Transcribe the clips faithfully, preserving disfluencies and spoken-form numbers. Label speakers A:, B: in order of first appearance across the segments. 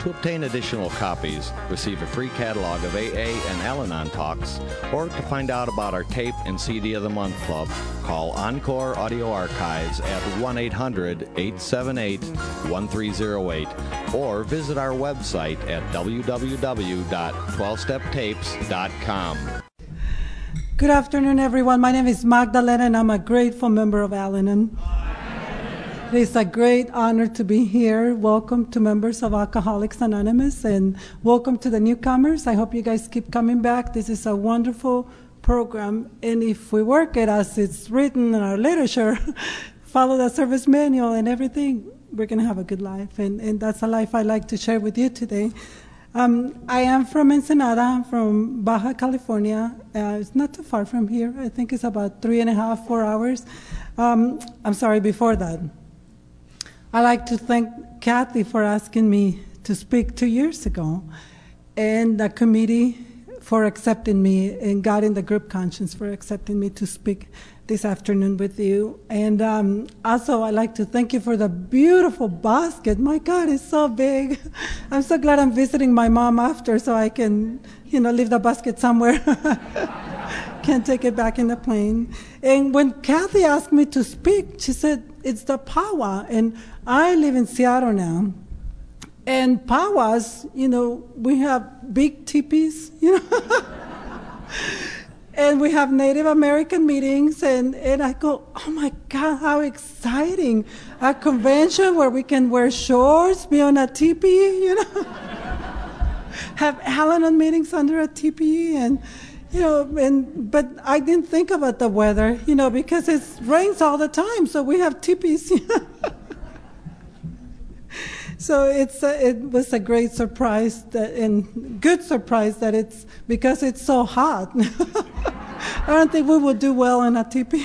A: To obtain additional copies, receive a free catalog of A A and Al-Anon talks, or to find out about our tape and C D of the Month Club, call Encore Audio Archives at one eight hundred, eight seven eight, one three zero eight or visit our website at w w w dot twelve step tapes dot com.
B: Good afternoon, everyone. My name is Magdalena, and I'm a grateful member of Al-Anon. It is a great honor to be here. Welcome to members of Alcoholics Anonymous, and welcome to the newcomers. I hope you guys keep coming back. This is a wonderful program, and if we work it as it's written in our literature, follow the service manual and everything, we're going to have a good life, and, and that's a life I like to share with you today. Um, I am from Ensenada, from Baja California. Uh, it's not too far from here. I think it's about three and a half, four hours. Um, I'm sorry, before that. I'd like to thank Kathy for asking me to speak two years ago, and the committee for accepting me, and God in the Group Conscience for accepting me to speak this afternoon with you. And um, also, I'd like to thank you for the beautiful basket. My God, it's so big. I'm so glad I'm visiting my mom after, so I can, you know, leave the basket somewhere. Can't take it back in the plane. And when Kathy asked me to speak, she said, it's the powwow. And I live in Seattle now. And powwows, you know, we have big teepees, you know. And we have Native American meetings, and, and I go, oh my God, how exciting. A convention where we can wear shorts, be on a teepee, you know. Have Al-Anon meetings under a teepee, and, you know, and but I didn't think about the weather, you know, because it rains all the time, so we have teepees, you know. So it's a, it was a great surprise that, and good surprise that it's because it's so hot. I don't think we would do well in a teepee.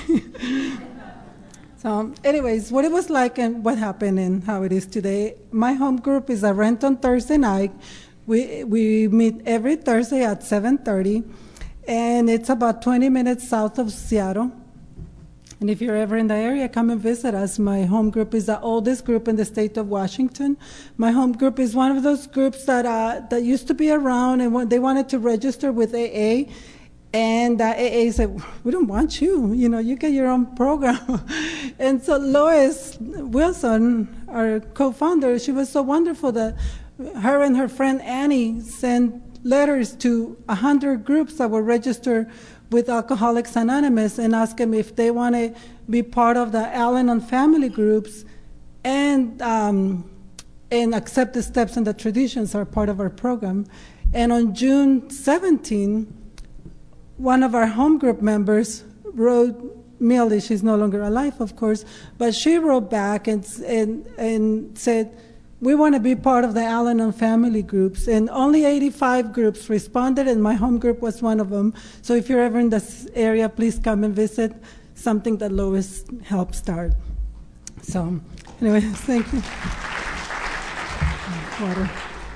B: So, anyways, what it was like and what happened and how it is today. My home group is a Renton Thursday night. We we meet every Thursday at seven thirty, and it's about twenty minutes south of Seattle. And if you're ever in the area, come and visit us. My home group is the oldest group in the state of Washington. My home group is one of those groups that uh, that used to be around, and when they wanted to register with A A, and uh, A A said, we don't want you. You know, you get your own program. And so Lois Wilson, our co-founder, she was so wonderful that her and her friend Annie sent letters to one hundred groups that were registered with Alcoholics Anonymous and ask them if they want to be part of the Al-Anon family groups and um, and accept the steps and the traditions are part of our program. And on June seventeenth, one of our home group members wrote, Millie, she's no longer alive, of course, but she wrote back and and, and said, we want to be part of the Al-Anon family groups, and only eighty-five groups responded, and my home group was one of them. So if you're ever in this area, please come and visit, something that Lois helped start. So anyway, thank you. Water.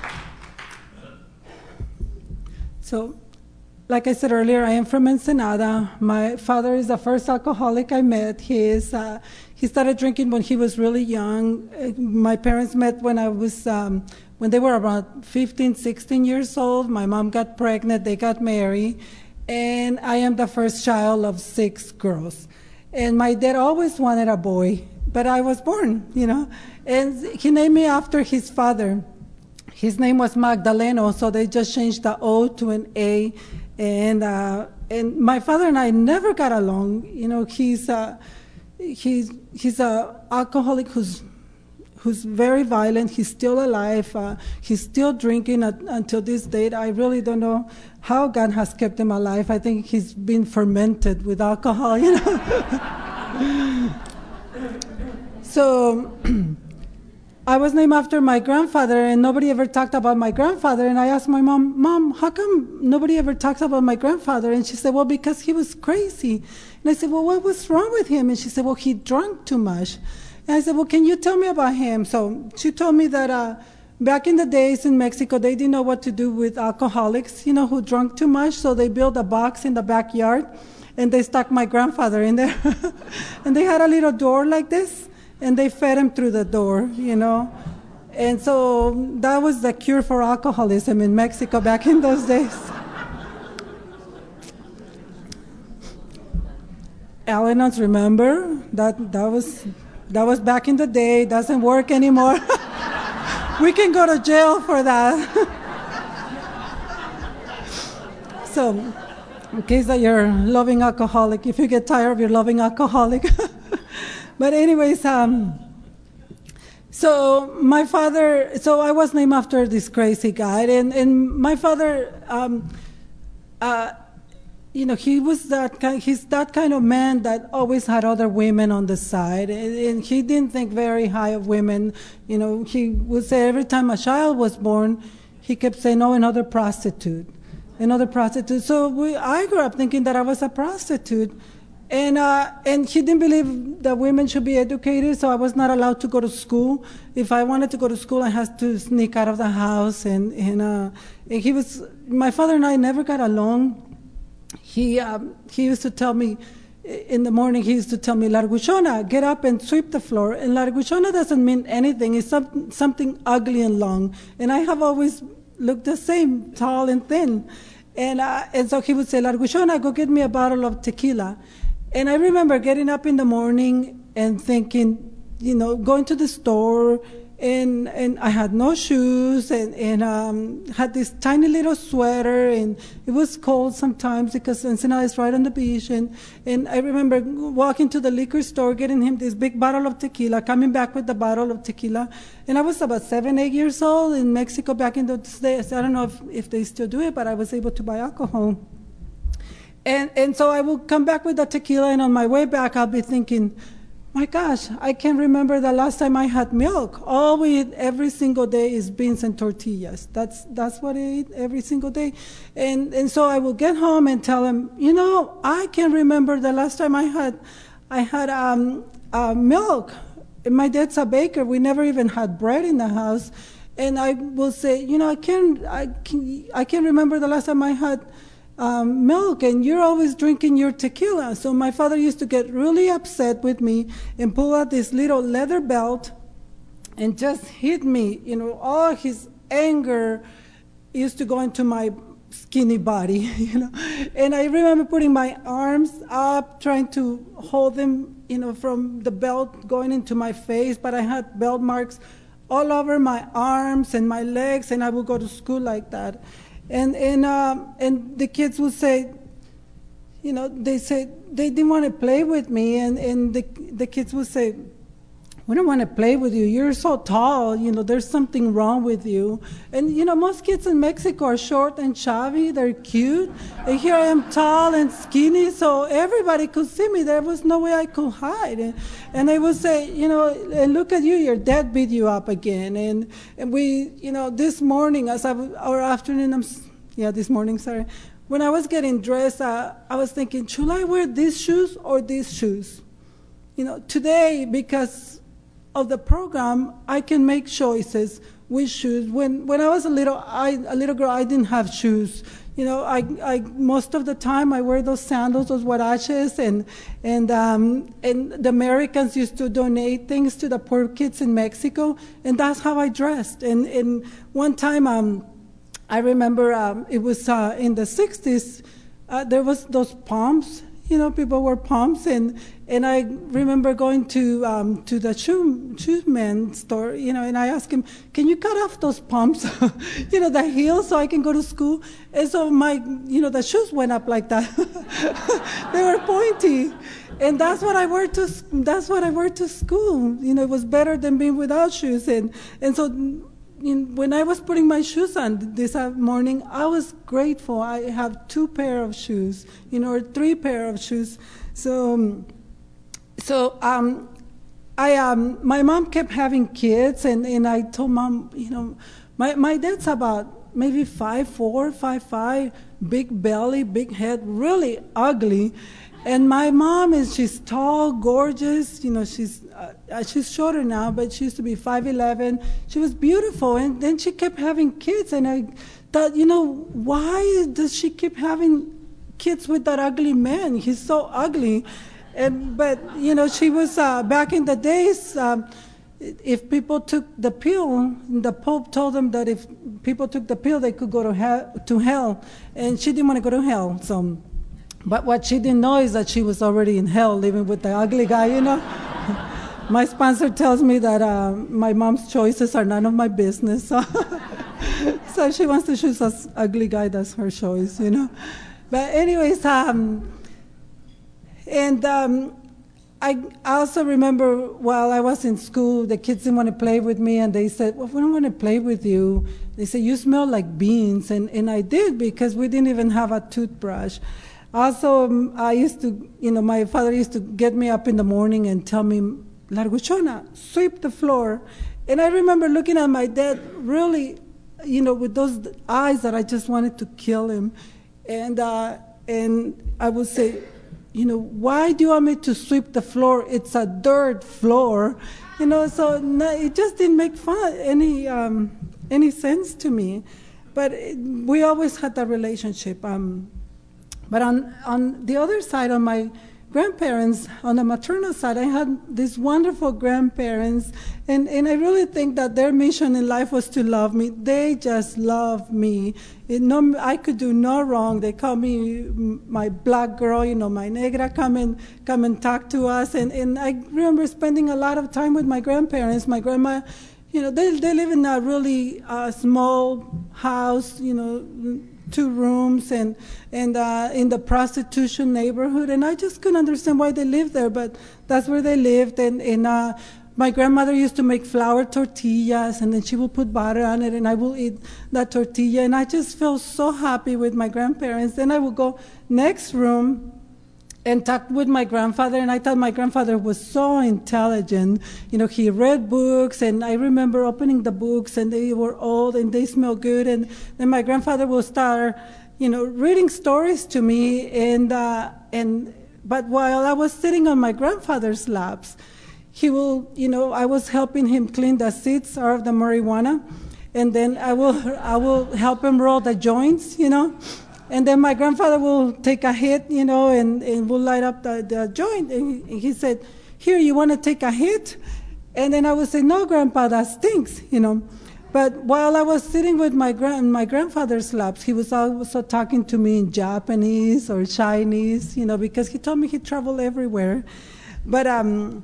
B: So, like I said earlier, I am from Ensenada. My father is the first alcoholic I met. He is... Uh, He started drinking when he was really young. My parents met when I was, um, when they were about fifteen, sixteen years old. My mom got pregnant, they got married, and I am the first child of six girls. And my dad always wanted a boy, but I was born, you know. And he named me after his father. His name was Magdaleno, so they just changed the O to an A. And uh, and my father and I never got along. You know, he's... Uh, He's he's a alcoholic who's who's very violent. He's still alive. Uh, he's still drinking at, until this date. I really don't know how God has kept him alive. I think he's been fermented with alcohol, you know. So I was named after my grandfather, and nobody ever talked about my grandfather. And I asked my mom, Mom, how come nobody ever talks about my grandfather? And she said, well, because he was crazy. And I said, well, what was wrong with him? And she said, well, he drank too much. And I said, well, can you tell me about him? So she told me that uh, back in the days in Mexico, they didn't know what to do with alcoholics, you know, who drank too much. So they built a box in the backyard, and they stuck my grandfather in there. And they had a little door like this, and they fed him through the door, you know. And so that was the cure for alcoholism in Mexico back in those days. Al-Anons, remember? That that was that was back in the day. Doesn't work anymore. We can go to jail for that. So, in case that you're a loving alcoholic, if you get tired of your loving alcoholic. But anyways, um, so my father, so I was named after this crazy guy, and, and my father, um, uh, you know, he was that kind, he's that kind of man that always had other women on the side, and, and he didn't think very high of women. You know, he would say every time a child was born, he kept saying, "Oh, another prostitute, another prostitute." So we, I grew up thinking that I was a prostitute, and uh, and he didn't believe that women should be educated, so I was not allowed to go to school. If I wanted to go to school, I had to sneak out of the house, and and, uh, and he was, my father and I never got along. He um, he used to tell me, in the morning, he used to tell me, "Larguchona, get up and sweep the floor." And Larguchona doesn't mean anything. It's some, something ugly and long. And I have always looked the same, tall and thin. And uh, and so he would say, "Larguchona, go get me a bottle of tequila." And I remember getting up in the morning and thinking, you know, going to the store, and and I had no shoes, and, and um, had this tiny little sweater, and it was cold sometimes because Ensenada is right on the beach. And, and I remember walking to the liquor store, getting him this big bottle of tequila, coming back with the bottle of tequila. And I was about seven, eight years old in Mexico back in those days. I don't know if, if they still do it, but I was able to buy alcohol. And, and so I will come back with the tequila, and on my way back, I'll be thinking, my gosh, I can't remember the last time I had milk. All we eat every single day is beans and tortillas. That's that's what I eat every single day. And and so I will get home and tell him, you know, I can't remember the last time I had I had um, uh, milk. My dad's a baker. We never even had bread in the house. And I will say, you know, I can't I can I can't remember the last time I had Um, milk, and you're always drinking your tequila. So my father used to get really upset with me and pull out this little leather belt and just hit me. You know, all his anger used to go into my skinny body, you know. And I remember putting my arms up, trying to hold them, you know, from the belt going into my face, but I had belt marks all over my arms and my legs, and I would go to school like that. And and um, and the kids would say, you know, they said they didn't want to play with me, and, and the the kids would say, "We don't want to play with you. You're so tall. You know, there's something wrong with you." And you know, most kids in Mexico are short and chubby. They're cute. And here I am, tall and skinny, so everybody could see me. There was no way I could hide. And, and they would say, you know, and look at you. Your dad beat you up again. And and we, you know, this morning, as I or afternoon, I'm, yeah, this morning, sorry. When I was getting dressed, uh, I was thinking, should I wear these shoes or these shoes? You know, today, because of the program, I can make choices with shoes. When when I was a little I, a little girl, I didn't have shoes. You know, I, I most of the time I wear those sandals, those huaraches, and and um, and the Americans used to donate things to the poor kids in Mexico, and that's how I dressed. And and one time, um, I remember um, it was uh, in the sixties. Uh, there was those pumps. You know, people wore pumps, and, and I remember going to um, to the shoe shoe man store, you know, and I asked him, "Can you cut off those pumps, you know, the heels, so I can go to school?" And so my, you know, the shoes went up like that. They were pointy, and that's what I wore to that's what I wore to school. You know, it was better than being without shoes, and and so. In, when I was putting my shoes on this morning, I was grateful. I have two pair of shoes, you know, or three pair of shoes. So, so um, I um, my mom kept having kids, and, and I told mom, you know, my my dad's about maybe five four, five five, big belly, big head, really ugly. And my mom is, she's tall, gorgeous, you know, she's uh, she's shorter now, but she used to be five eleven. She was beautiful, and then she kept having kids, and I thought, you know, why does she keep having kids with that ugly man? He's so ugly. And, but, you know, she was, uh, back in the days, um, if people took the pill, the Pope told them that if people took the pill, they could go to hell, to hell. And she didn't want to go to hell. So, but what she didn't know is that she was already in hell living with the ugly guy, you know. My sponsor tells me that uh, my mom's choices are none of my business. So, so if she wants to choose an ugly guy, that's her choice, you know. But anyways, um, and um, I also remember while I was in school, the kids didn't want to play with me, and they said, well, we don't want to play with you. They said, you smell like beans, and, and I did, because we didn't even have a toothbrush. Also, um, I used to, you know, my father used to get me up in the morning and tell me, Larguchona, sweep the floor. And I remember looking at my dad really, you know, with those eyes that I just wanted to kill him. And, uh, and I would say, you know, why do you want me to sweep the floor? It's a dirt floor. You know, so no, it just didn't make fun, any, um, any sense to me. But it, we always had that relationship. Um, but on, on the other side, on my grandparents, on the maternal side, I had these wonderful grandparents, and, and I really think that their mission in life was to love me. They just loved me. It, no, I could do no wrong. They called me my black girl, you know, my negra, come and, come and talk to us. And, and I remember spending a lot of time with my grandparents. My grandma, you know, they, they live in a really uh, small house, you know, two rooms, and and uh, in the prostitution neighborhood, and I just couldn't understand why they lived there, but that's where they lived. And, and uh, my grandmother used to make flour tortillas, and then she would put butter on it, and I would eat that tortilla, and I just felt so happy with my grandparents. Then I would go next room and talked with my grandfather, and I thought my grandfather was so intelligent. You know, he read books, and I remember opening the books, and they were old, and they smelled good, and then my grandfather would start, you know, reading stories to me, and, uh, and but while I was sitting on my grandfather's laps, he will, you know, I was helping him clean the seeds out of the marijuana, and then I will, I will help him roll the joints, you know. And then my grandfather will take a hit, you know, and, and will light up the, the joint. And he, he said, here, you want to take a hit? And then I would say, no, Grandpa, that stinks, you know. But while I was sitting with my, grand, my grandfather's laps, he was also talking to me in Japanese or Chinese, you know, because he told me he traveled everywhere. But um,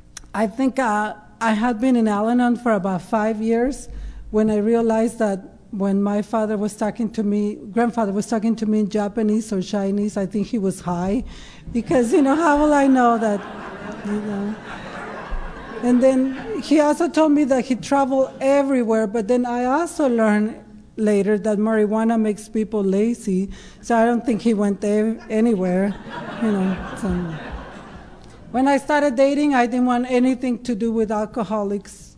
B: I think uh, I had been in Al-Anon for about five years when I realized that when my father was talking to me, grandfather was talking to me in Japanese or Chinese, I think he was high, because, you know, how will I know that, you know? And then he also told me that he traveled everywhere, but then I also learned later that marijuana makes people lazy, so I don't think he went there anywhere, you know. So. When I started dating, I didn't want anything to do with alcoholics,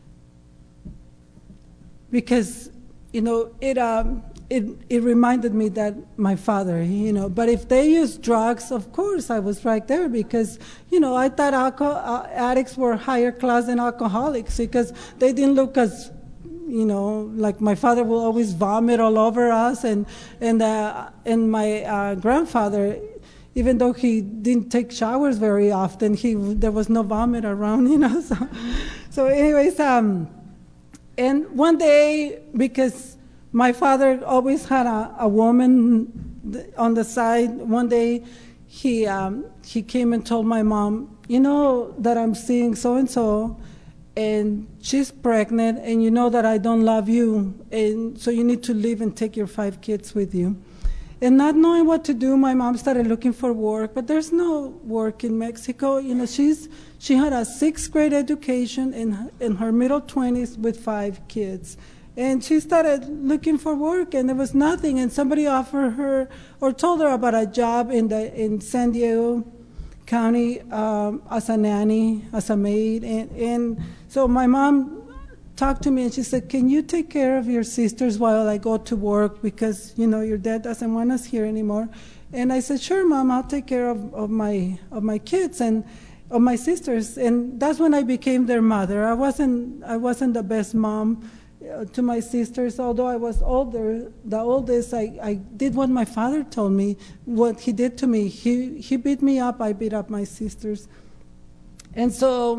B: because you know, it, um, it it reminded me that my father, you know, but if they used drugs, of course I was right there, because, you know, I thought alcohol, uh, addicts were higher class than alcoholics, because they didn't look as, you know, like my father will always vomit all over us, and, and, uh, and my uh, grandfather, even though he didn't take showers very often, he there was no vomit around, you know, so, so anyways, um, and one day, because my father always had a, a woman on the side, one day he um, he came and told my mom, you know that I'm seeing so-and-so, and she's pregnant, and you know that I don't love you, and so you need to leave and take your five kids with you. And not knowing what to do, my mom started looking for work, but there's no work in Mexico. You know, she's she had a sixth grade education in in her middle twenties with five kids, and she started looking for work, and there was nothing. And somebody offered her or told her about a job in the in San Diego County um, as a nanny, as a maid, and and so my mom talked to me, and she said, can you take care of your sisters while I go to work, because, you know, your dad doesn't want us here anymore. And I said, sure, Mom, I'll take care of, of my of my kids and of my sisters. And that's when I became their mother. I wasn't I wasn't the best mom uh, to my sisters, although I was older, the oldest. I, I did what my father told me, what he did to me. He he beat me up, I beat up my sisters. And so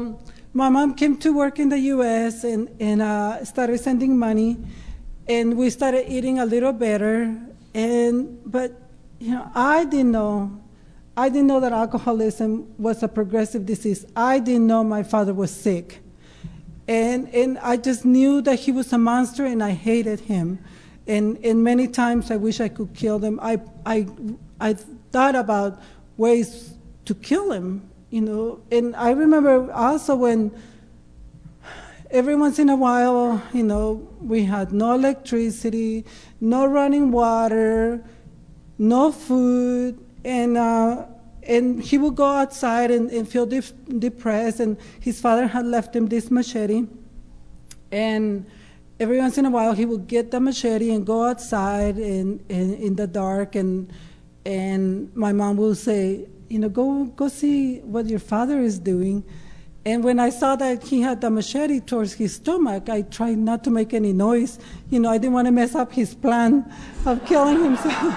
B: my mom came to work in the U S and, and uh, started sending money, and we started eating a little better. And but you know, I didn't know, I didn't know that alcoholism was a progressive disease. I didn't know my father was sick, and and I just knew that he was a monster, and I hated him. And and many times I wish I could kill them. I I I thought about ways to kill him. You know, and I remember also when every once in a while, you know, we had no electricity, no running water, no food, and uh, and he would go outside and, and feel def- depressed, and his father had left him this machete, and every once in a while he would get the machete and go outside in, in, in the dark, and and my mom would say, you know, go go see what your father is doing. And when I saw that he had the machete towards his stomach, I tried not to make any noise. You know, I didn't want to mess up his plan of killing himself.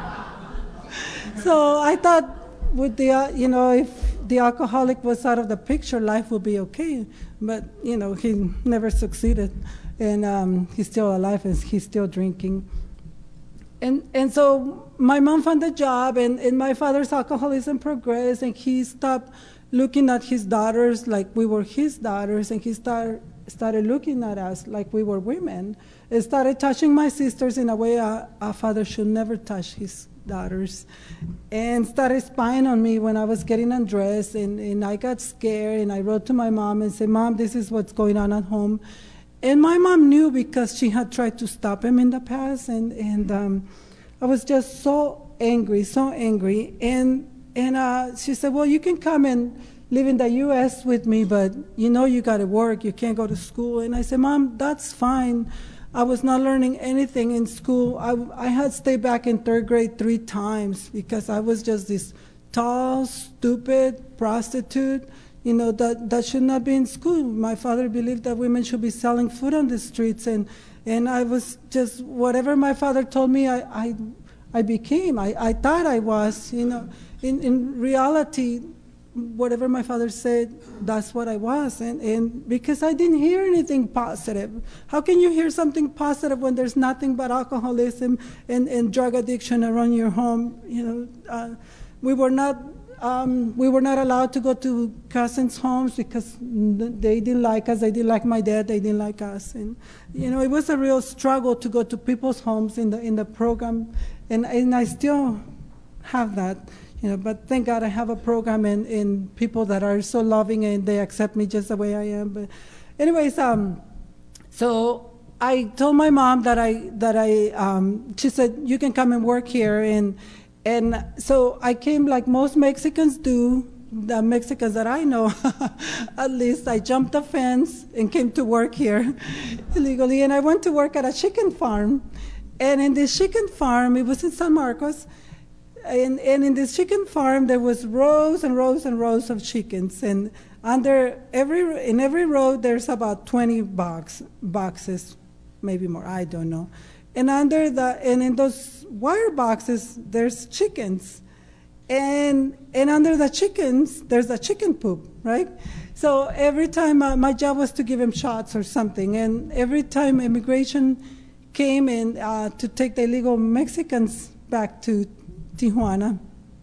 B: So I thought, with the uh, you know, if the alcoholic was out of the picture, life would be okay. But you know, he never succeeded, and um, he's still alive and he's still drinking. And and so my mom found a job, and, and my father's alcoholism progressed, and he stopped looking at his daughters like we were his daughters, and he started started looking at us like we were women. He started touching my sisters in a way a, a father should never touch his daughters, and started spying on me when I was getting undressed, and, and I got scared, and I wrote to my mom and said, Mom, this is what's going on at home. And my mom knew because she had tried to stop him in the past, and, and um, I was just so angry, so angry. And and uh, she said, well, you can come and live in the U S with me, but you know you got to work, you can't go to school. And I said, Mom, that's fine. I was not learning anything in school. I, I had stayed back in third grade three times because I was just this tall, stupid prostitute. You know, that, that should not be in school. My father believed that women should be selling food on the streets, and, and I was just, whatever my father told me, I, I, I became. I, I thought I was, you know. In, in reality, whatever my father said, that's what I was. And, and because I didn't hear anything positive. How can you hear something positive when there's nothing but alcoholism and, and drug addiction around your home? You know, uh, we were not... Um, we were not allowed to go to cousins' homes because they didn't like us. They didn't like my dad. They didn't like us, and you know, it was a real struggle to go to people's homes in the in the program, and and I still have that, you know. But thank God I have a program and, and people that are so loving and they accept me just the way I am. But, anyways, um, so I told my mom that I that I um, she said you can come and work here and. And so I came like most Mexicans do, the Mexicans that I know, at least. I jumped the fence and came to work here illegally. And I went to work at a chicken farm. And in this chicken farm, it was in San Marcos, and, and in this chicken farm, there was rows and rows and rows of chickens. And under every in every row, there's about twenty box, boxes, maybe more, I don't know. And under the and in those wire boxes, there's chickens, and and under the chickens, there's a chicken poop, right? So every time uh, my job was to give him shots or something, and every time immigration came in uh, to take the illegal Mexicans back to Tijuana,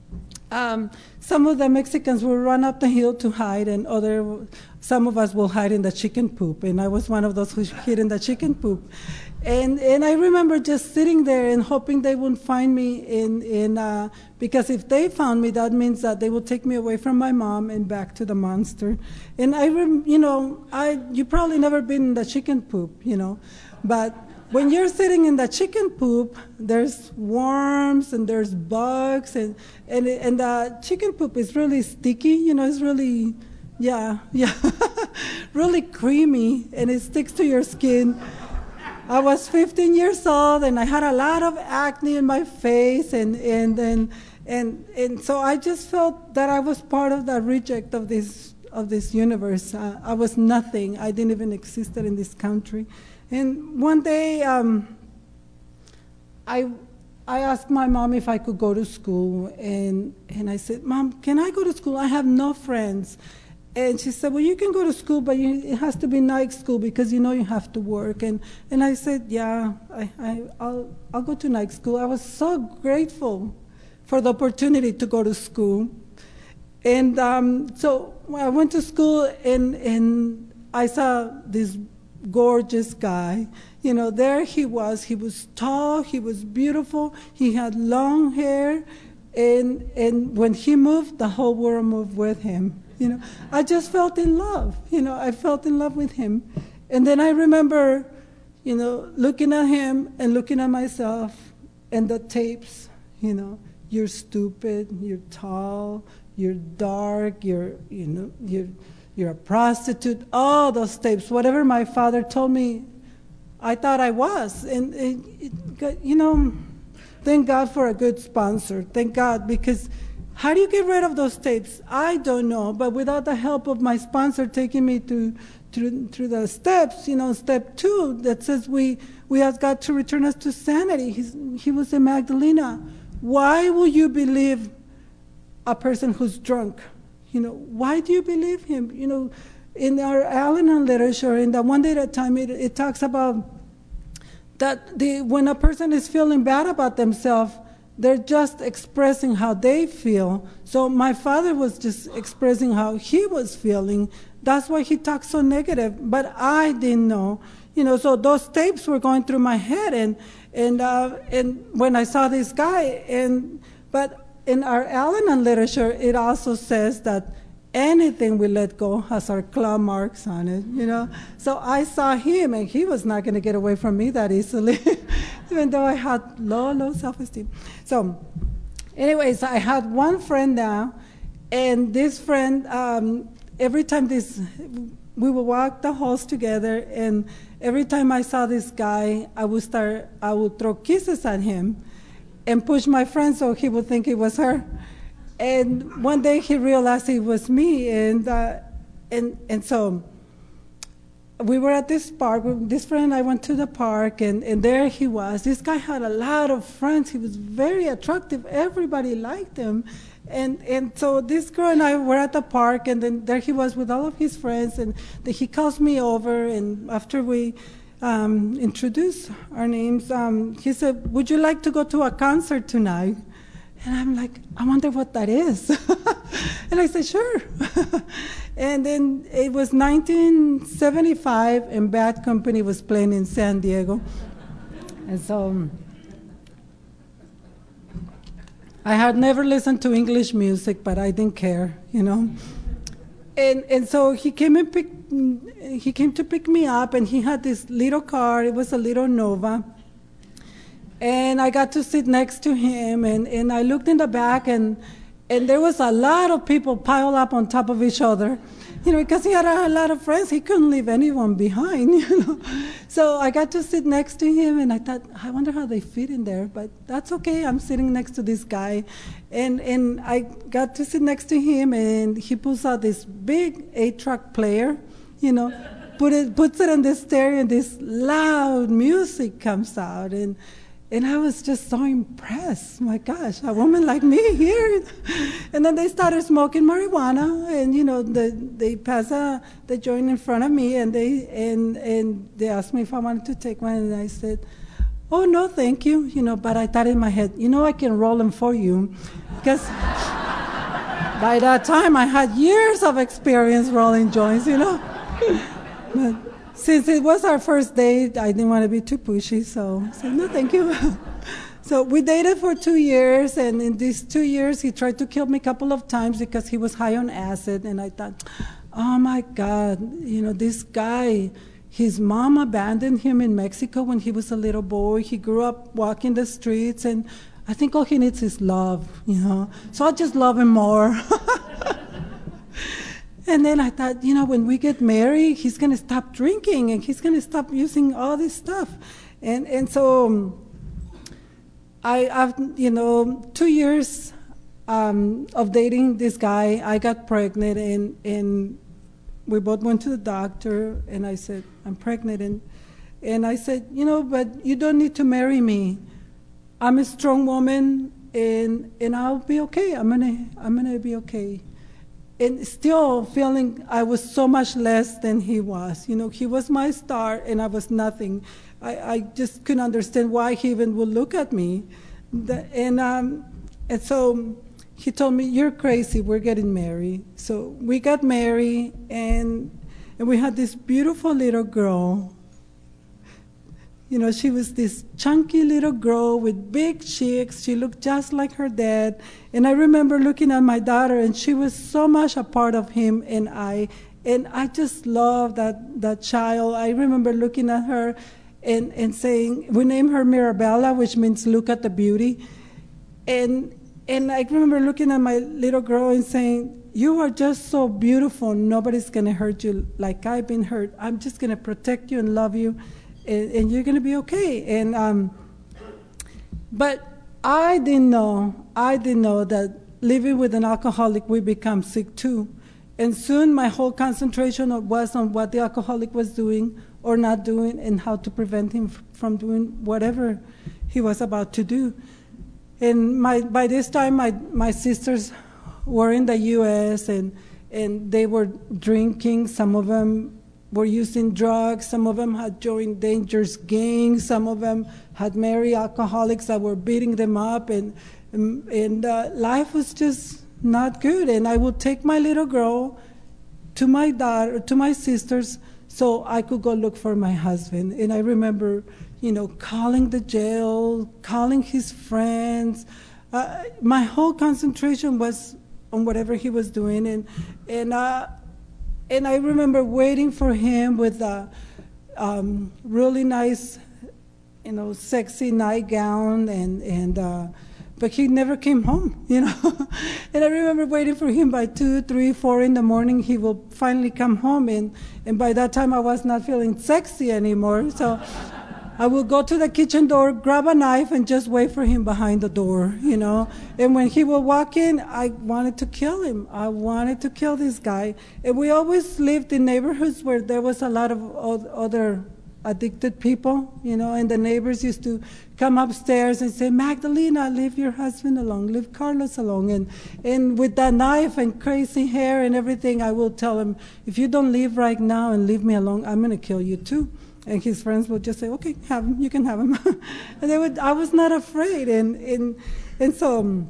B: um, some of the Mexicans will run up the hill to hide, and other some of us will hide in the chicken poop, and I was one of those who hid in the chicken poop. And and I remember just sitting there and hoping they wouldn't find me in in uh, because if they found me, that means that they would take me away from my mom and back to the monster. And I, rem, you know, I you probably never been in the chicken poop, you know, but when you're sitting in the chicken poop, there's worms and there's bugs and and and the chicken poop is really sticky, you know, it's really yeah yeah really creamy and it sticks to your skin. I was fifteen years old, and I had a lot of acne in my face, and and and and, and so I just felt that I was part of the reject of this of this universe. Uh, I was nothing. I didn't even exist in this country. And one day, um, I I asked my mom if I could go to school, and and I said, Mom, can I go to school? I have no friends. And she said, well, you can go to school, but you, it has to be night school because you know you have to work. And, and I said, yeah, I, I, I'll, I'll go to night school. I was so grateful for the opportunity to go to school. And um, so I went to school, and, and I saw this gorgeous guy. You know, there he was. He was tall. He was beautiful. He had long hair. And, and when he moved, the whole world moved with him. You know, I just felt in love. You know, I felt in love with him. And then I remember, you know, looking at him and looking at myself and the tapes, you know, you're stupid, you're tall, you're dark, you're, you know, you're, you're a prostitute, all those tapes, whatever my father told me, I thought I was. And, it, it got, you know, thank God for a good sponsor. Thank God, because how do you get rid of those tapes? I don't know, but without the help of my sponsor taking me to, through, through the steps, you know, step two that says we, we ask God to return us to sanity. He's, he was in Magdalena. Why will you believe a person who's drunk? You know, why do you believe him? You know, in our Al-Anon literature, in the One Day at a Time, it, it talks about that the, when a person is feeling bad about themselves, they're just expressing how they feel. So my father was just expressing how he was feeling. That's why he talked so negative. But I didn't know. You know, so those tapes were going through my head. And and uh, and when I saw this guy, and but in our Al-Anon literature, it also says that anything we let go has our claw marks on it, you know. So I saw him, and he was not going to get away from me that easily, even though I had low, low self-esteem. So anyways, I had one friend now, and this friend, um, every time this, we would walk the halls together, and every time I saw this guy, I would start, I would throw kisses at him and push my friend so he would think it was her. And one day he realized it was me, and uh, and and so we were at this park. This friend and I went to the park, and, and there he was. This guy had a lot of friends. He was very attractive. Everybody liked him. And and so this girl and I were at the park, and then there he was with all of his friends, and then he calls me over, and after we um, introduced our names, um, he said, would you like to go to a concert tonight? And I'm like, I wonder what that is. And I said, sure. And then it was nineteen seventy-five, and Bad Company was playing in San Diego. And so I had never listened to English music, but I didn't care, you know. And and so he came and picked, he came to pick me up, and he had this little car. It was a little Nova. And I got to sit next to him, and, and I looked in the back, and and there was a lot of people piled up on top of each other, you know, because he had a, a lot of friends. He couldn't leave anyone behind, you know. So I got to sit next to him, and I thought, I wonder how they fit in there, but that's okay. I'm sitting next to this guy. And and I got to sit next to him, and he pulls out this big eight-track player, you know, put it, puts it on the stereo, and this loud music comes out, and And I was just so impressed. My gosh, a woman like me here. And then they started smoking marijuana, and you know, the, they passed a, the joint in front of me, and they and and they asked me if I wanted to take one, and I said, "Oh no, thank you." You know, but I thought in my head, you know, I can roll them for you, because by that time I had years of experience rolling joints. You know. But since it was our first date, I didn't want to be too pushy, so I said, no, thank you. So we dated for two years, and in these two years, he tried to kill me a couple of times because he was high on acid, and I thought, oh, my God, you know, this guy, his mom abandoned him in Mexico when he was a little boy. He grew up walking the streets, and I think all he needs is love, you know, so I just love him more. And then I thought, you know, when we get married, he's going to stop drinking, and he's going to stop using all this stuff. And and so um, I, I've, you know, two years um, of dating this guy, I got pregnant, and, and we both went to the doctor, and I said, I'm pregnant. And, and I said, you know, but you don't need to marry me. I'm a strong woman, and, and I'll be okay. I'm going to I'm gonna be okay. and still feeling I was so much less than he was. You know, he was my star, and I was nothing. I, I just couldn't understand why he even would look at me. The, and, um, and so he told me, "You're crazy, we're getting married." So we got married, and, and we had this beautiful little girl. You know, she was this chunky little girl with big cheeks. She looked just like her dad. And I remember looking at my daughter, and she was so much a part of him and I. And I just loved that, that child. I remember looking at her and, and saying, we named her Mirabella, which means look at the beauty. And, and I remember looking at my little girl and saying, "You are just so beautiful. Nobody's going to hurt you like I've been hurt. I'm just going to protect you and love you. And, and you're going to be okay." And um, but I didn't know, I didn't know that living with an alcoholic, we become sick too. And soon my whole concentration was on what the alcoholic was doing or not doing, and how to prevent him from doing whatever he was about to do. And my, by this time, my, my sisters were in the U S, and, and they were drinking. Some of them were using drugs. Some of them had joined dangerous gangs. Some of them had married alcoholics that were beating them up, and and uh, life was just not good. And I would take my little girl to my daughter, to my sisters, so I could go look for my husband. And I remember, you know, calling the jail, calling his friends. Uh, my whole concentration was on whatever he was doing, and and. Uh, And I remember waiting for him with a um, really nice, you know, sexy nightgown, and and uh, but he never came home, you know. And I remember waiting for him by two, three, four in the morning. He will finally come home, and and by that time I was not feeling sexy anymore. So I would go to the kitchen door, grab a knife, and just wait for him behind the door, you know. And when he would walk in, I wanted to kill him. I wanted to kill this guy. And we always lived in neighborhoods where there was a lot of other addicted people, you know, and the neighbors used to come upstairs and say, "Magdalena, leave your husband alone, leave Carlos alone." And, and with that knife and crazy hair and everything, I will tell him, "If you don't leave right now and leave me alone, I'm going to kill you too." And his friends would just say, "Okay, have him, you can have him." And they would, I was not afraid. And, and, and so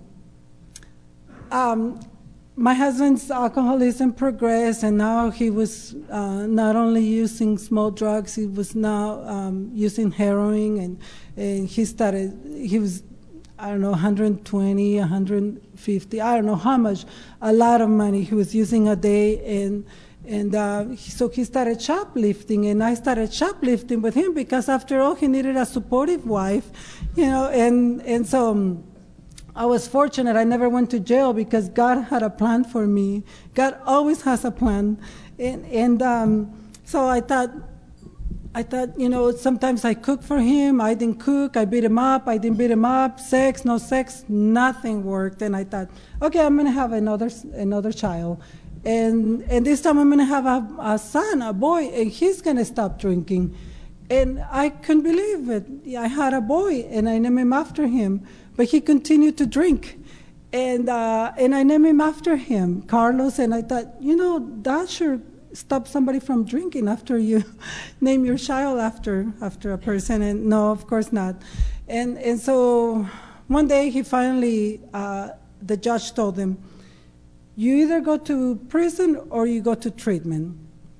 B: um, my husband's alcoholism progressed, and now he was uh, not only using small drugs, he was now um, using heroin, and, and he started, he was, I don't know, one hundred twenty, one hundred fifty, I don't know how much, a lot of money he was using a day. And And uh, so he started shoplifting, and I started shoplifting with him, because after all, he needed a supportive wife, you know. And and so um, I was fortunate. I never went to jail, because God had a plan for me. God always has a plan, and and um, so I thought, I thought, you know, sometimes I cook for him. I didn't cook. I beat him up. I didn't beat him up. Sex, no sex, nothing worked. And I thought, okay, I'm gonna have another another child. And and this time I'm going to have a, a son, a boy, and he's going to stop drinking. And I couldn't believe it. I had a boy, and I named him after him, but he continued to drink. And uh, and I named him after him, Carlos. And I thought, you know, that should stop somebody from drinking after you name your child after after a person. And no, of course not. And and so one day he finally, uh, the judge told him, "You either go to prison or you go to treatment."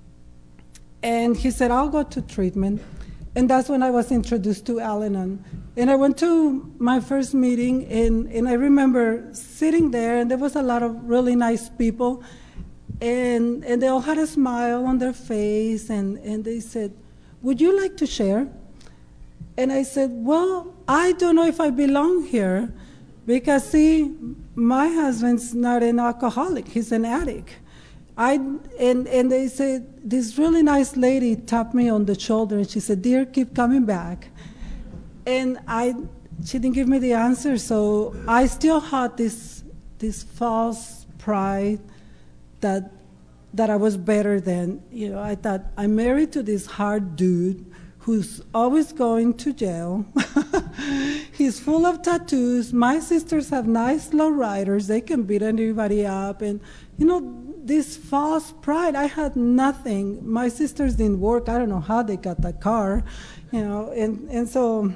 B: And he said, "I'll go to treatment." And that's when I was introduced to Al-Anon. And I went to my first meeting, and, and I remember sitting there, and there was a lot of really nice people, and, and they all had a smile on their face, and, and they said, "Would you like to share?" And I said, "Well, I don't know if I belong here, because, see, my husband's not an alcoholic, he's an addict." I, and, and they said, this really nice lady tapped me on the shoulder, and she said, "Dear, keep coming back." And I, she didn't give me the answer, so I still had this, this false pride that, that I was better than, you know. I thought, I'm married to this hard dude who's always going to jail. He's full of tattoos. My sisters have nice low riders. They can beat anybody up. And, you know, this false pride. I had nothing. My sisters didn't work. I don't know how they got that car, you know, and, and so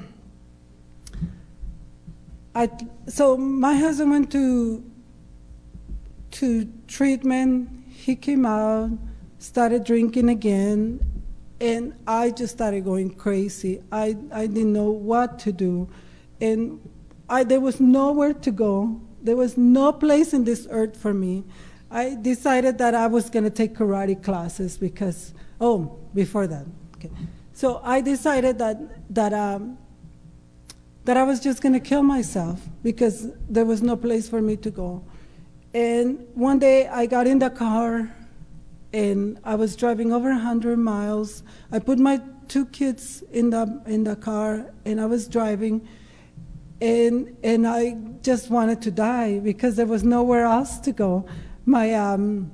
B: I so my husband went to to treatment. He came out, started drinking again, and I just started going crazy. I, I didn't know what to do, and I, there was nowhere to go. There was no place in this earth for me. I decided that I was going to take karate classes because, oh, before that. Okay. So I decided that, that, um, that I was just going to kill myself because there was no place for me to go. And one day I got in the car and I was driving over one hundred miles. I put my two kids in the, in the car and I was driving. And, and I just wanted to die because there was nowhere else to go. My, um,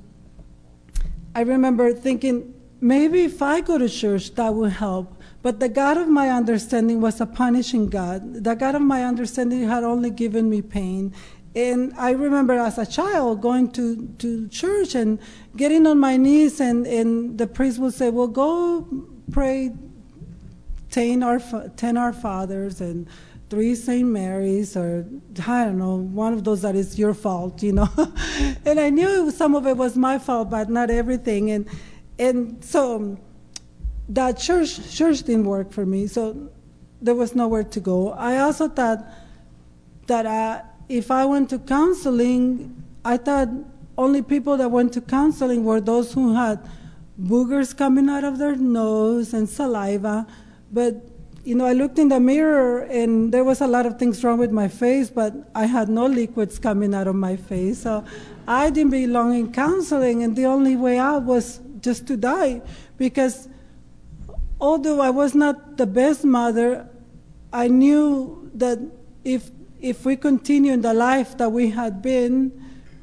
B: I remember thinking, maybe if I go to church, that will help. But the God of my understanding was a punishing God. The God of my understanding had only given me pain. And I remember as a child going to, to church and getting on my knees, and, and the priest would say, well, go pray ten Our, ten Our Fathers and three Saint Marys, or I don't know, one of those that is your fault, you know. And I knew some of it was my fault, but not everything. And and so that church church didn't work for me, so there was nowhere to go. I also thought that uh, if I went to counseling, I thought only people that went to counseling were those who had boogers coming out of their nose and saliva, but you know, I looked in the mirror and there was a lot of things wrong with my face, but I had no liquids coming out of my face. So I didn't belong in counseling, and the only way out was just to die. Because although I was not the best mother, I knew that if if we continue in the life that we had been,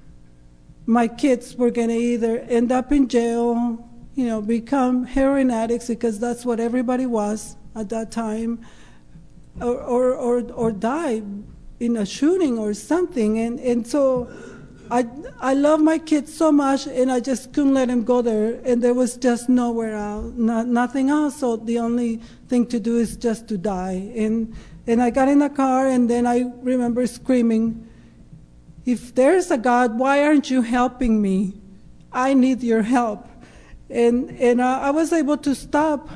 B: my kids were going to either end up in jail, you know, become heroin addicts, because that's what everybody was at that time, or, or, or, or die in a shooting or something. And, and so I, I love my kids so much, and I just couldn't let them go there, and there was just nowhere else, not, nothing else, so the only thing to do is just to die. And, and I got in the car, and then I remember screaming, if there's a God, why aren't you helping me? I need your help. And, and uh, I was able to stop.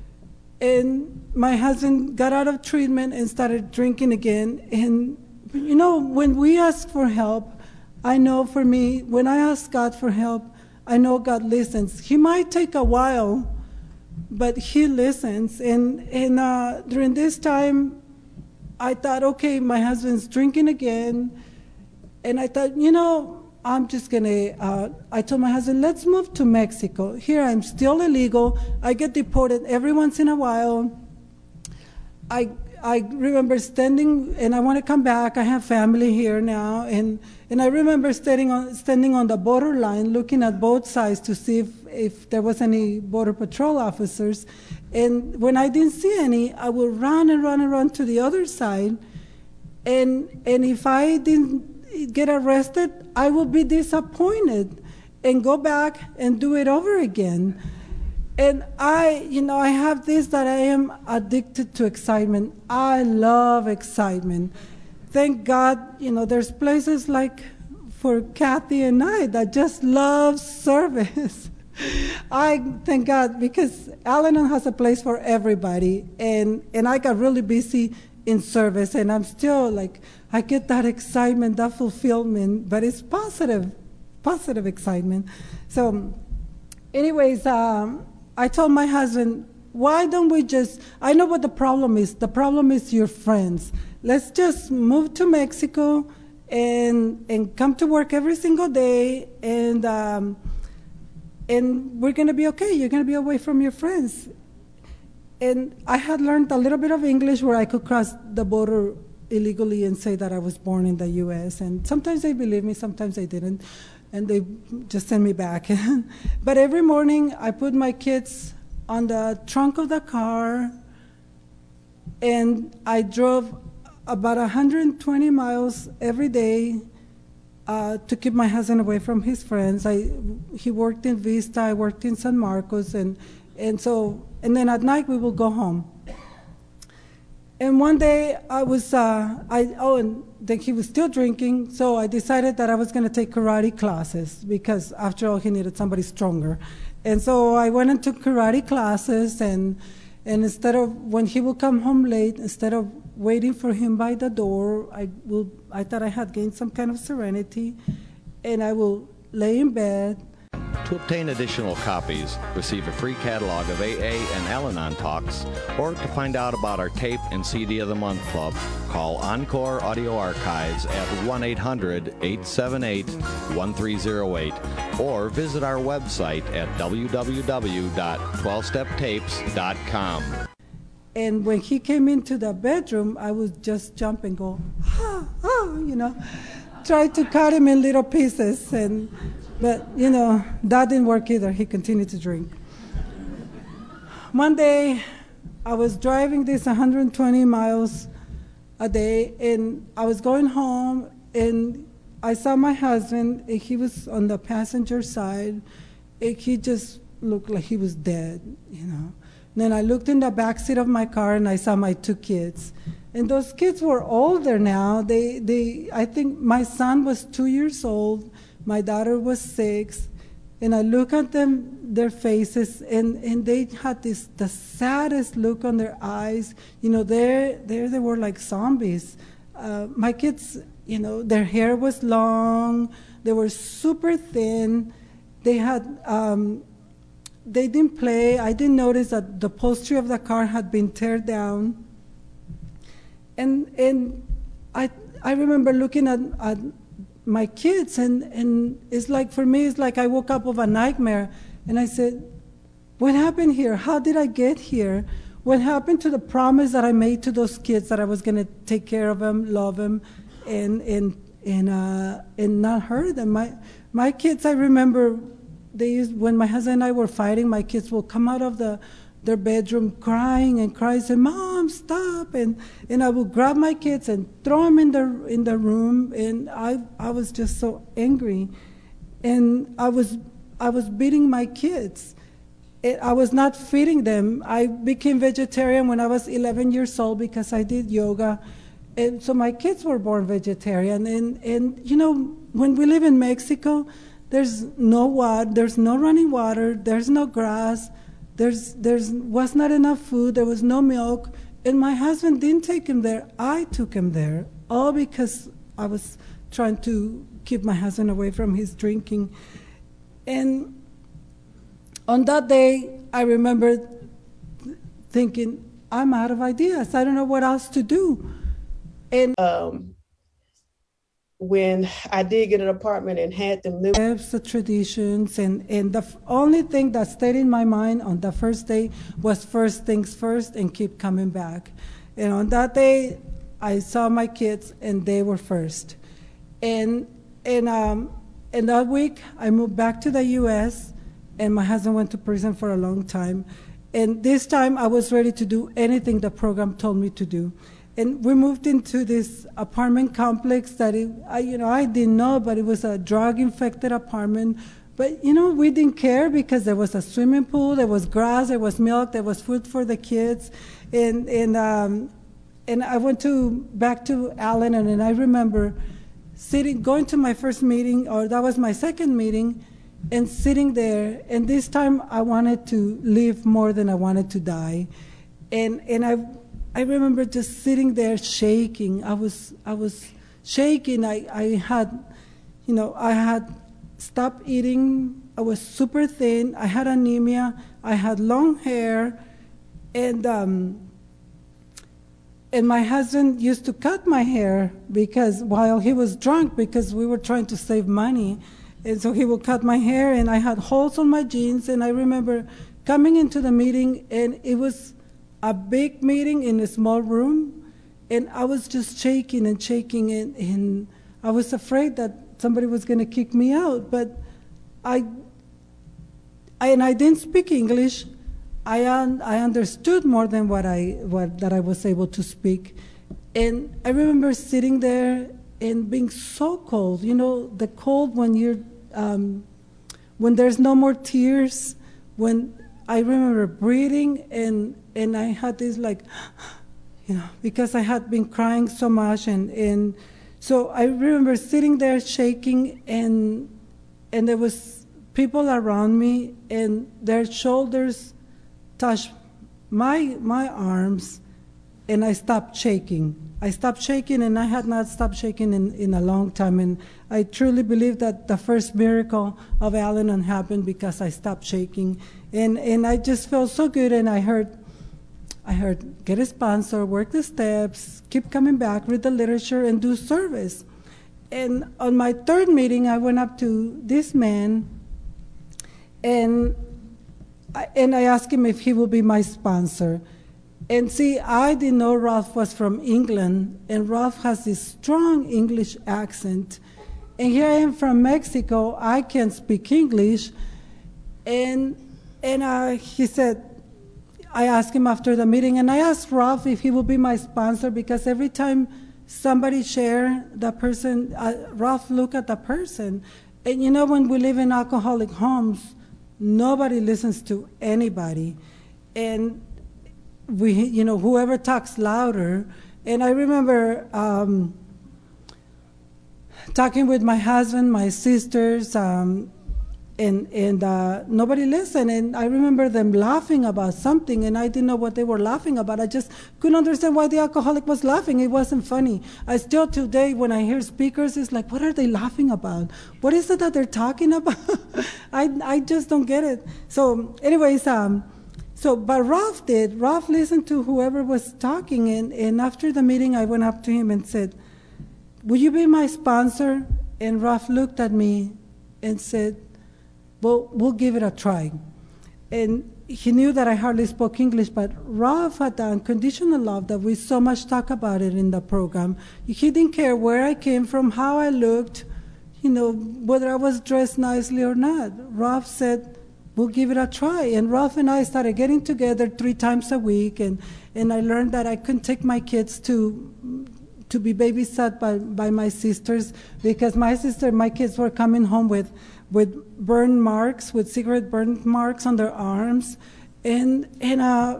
B: And my husband got out of treatment and started drinking again. And, you know, when we ask for help, I know for me, when I ask God for help, I know God listens. He might take a while, but He listens. And, and uh, during this time, I thought, okay, my husband's drinking again. And I thought, you know, I'm just going to, uh, I told my husband, let's move to Mexico. Here I'm still illegal. I get deported every once in a while. I I remember standing, and I want to come back. I have family here now. And, and I remember standing on, standing on the borderline, looking at both sides to see if, if there was any Border Patrol officers. And when I didn't see any, I would run and run and run to the other side. And and if I didn't get arrested, I will be disappointed and go back and do it over again. And I, you know, I have this, that I am addicted to excitement. I love excitement. Thank God, you know, there's places like for Kathy and I that just love service. I thank God, because Al-Anon has a place for everybody, and, and I got really busy in service, and I'm still like, I get that excitement, that fulfillment, but it's positive, positive excitement. So anyways, um, I told my husband, why don't we just, I know what the problem is. The problem is your friends. Let's just move to Mexico and and come to work every single day, and um, and we're going to be okay. You're going to be away from your friends. And I had learned a little bit of English where I could cross the border illegally and say that I was born in the U S And sometimes they believed me, sometimes they didn't, and they just sent me back. But every morning I put my kids on the trunk of the car, and I drove about one hundred twenty miles every day uh, to keep my husband away from his friends. I, he worked in Vista, I worked in San Marcos, and, and so, and then at night we will go home. And one day I was, uh, I, oh, and then he was still drinking, so I decided that I was going to take karate classes because after all he needed somebody stronger. And so I went and took karate classes, and and instead of, when he would come home late, instead of waiting for him by the door, I will, I thought I had gained some kind of serenity, and I will lay in bed.
A: To obtain additional copies, receive a free catalog of A A and Al-Anon talks, or to find out about our tape and C D of the Month Club, call Encore Audio Archives at one eight hundred, eight seven eight, one three zero eight, or visit our website at w w w dot twelve step tapes dot com.
B: And when he came into the bedroom, I would just jump and go, ah, ah, you know, try to cut him in little pieces. And But, you know, that didn't work either. He continued to drink. One day, I was driving this one hundred twenty miles a day, and I was going home, and I saw my husband. He was on the passenger side. He just looked like he was dead, you know. Then I looked in the back seat of my car, and I saw my two kids. And those kids were older now. They, they, I think my son was two years old. My daughter was six, and I look at them, their faces, and, and they had this the saddest look on their eyes. You know, there, there they were like zombies. Uh, my kids, you know, their hair was long. They were super thin. They had, um, they didn't play. I didn't notice that the upholstery of the car had been torn down. And and I I remember looking at, at my kids, and, and it's like, for me, it's like I woke up of a nightmare, and I said, what happened here? How did I get here? What happened to the promise that I made to those kids that I was going to take care of them, love them, and and and uh, and not hurt them? My my kids, I remember, they used, when my husband and I were fighting, my kids will come out of the their bedroom crying and crying, say, Mom, stop. And, and I would grab my kids and throw them in the, in the room, and I, I was just so angry. And I was, I was beating my kids. It, I was not feeding them. I became vegetarian when I was eleven years old because I did yoga. And so my kids were born vegetarian. And, and you know, when we live in Mexico, there's no water, there's no running water, there's no grass. There's, there's was not enough food, there was no milk, and my husband didn't take him there. I took him there, all because I was trying to keep my husband away from his drinking. And on that day, I remember thinking, I'm out of ideas. I don't know what else to do. And
C: um, when I did get an apartment and had them live.
B: The traditions, and, and the f- only thing that stayed in my mind on the first day was first things first and keep coming back. And on that day, I saw my kids, and they were first. And and um, and that week, I moved back to the U S, and my husband went to prison for a long time. And this time, I was ready to do anything the program told me to do. And we moved into this apartment complex that, it, I, you know, I didn't know, but it was a drug-infected apartment. But, you know, we didn't care because there was a swimming pool, there was grass, there was milk, there was food for the kids. And and um, and I went to back to Al-Anon, and I remember sitting, going to my first meeting, or that was my second meeting, and sitting there. And this time I wanted to live more than I wanted to die. And and I... I remember just sitting there shaking. I was I was shaking. I, I had, you know, I had stopped eating. I was super thin. I had anemia. I had long hair, and um, and my husband used to cut my hair because while he was drunk, because we were trying to save money, and so he would cut my hair, and I had holes on my jeans. And I remember coming into the meeting, and it was a big meeting in a small room, and I was just shaking and shaking, and, and I was afraid that somebody was going to kick me out. But I, I, and I didn't speak English. I un, I understood more than what I what that I was able to speak, and I remember sitting there, and being so cold. You know, the cold when you're, um, when there's no more tears, when I remember breathing and, and I had this like, you know, because I had been crying so much. And, and so I remember sitting there shaking, and, and there was people around me, and their shoulders touched my, my arms, and I stopped shaking. I stopped shaking, and I had not stopped shaking in, in a long time. And I truly believe that the first miracle of Al-Anon happened because I stopped shaking. And, and I just felt so good, and I heard, I heard, get a sponsor, work the steps, keep coming back, read the literature, and do service. And on my third meeting, I went up to this man, and I, and I asked him if he would be my sponsor. And see, I didn't know Ralph was from England, and Ralph has this strong English accent. And here I am from Mexico, I can't speak English. And, and uh, he said, I asked him after the meeting, and I asked Ralph if he would be my sponsor, because every time somebody share the person, uh, Ralph look at the person. And you know, when we live in alcoholic homes, nobody listens to anybody. And we, you know, whoever talks louder. And I remember um, talking with my husband, my sisters, um, and, and uh, nobody listened. And I remember them laughing about something, and I didn't know what they were laughing about. I just couldn't understand why the alcoholic was laughing. It wasn't funny. I still today, when I hear speakers, it's like, what are they laughing about? What is it that they're talking about? I, I just don't get it. So anyways, um, so, but Ralph did. Ralph listened to whoever was talking, and, and after the meeting, I went up to him and said, will you be my sponsor? And Ralph looked at me and said, well, we'll give it a try. And he knew that I hardly spoke English, but Ralph had the unconditional love that we so much talk about it in the program. He didn't care where I came from, how I looked, you know, whether I was dressed nicely or not. Ralph said, we'll give it a try. And Ralph and I started getting together three times a week, and, and I learned that I couldn't take my kids to to be babysat by, by my sisters, because my sister, my kids were coming home with, with burn marks, with cigarette burn marks on their arms. And, and, uh,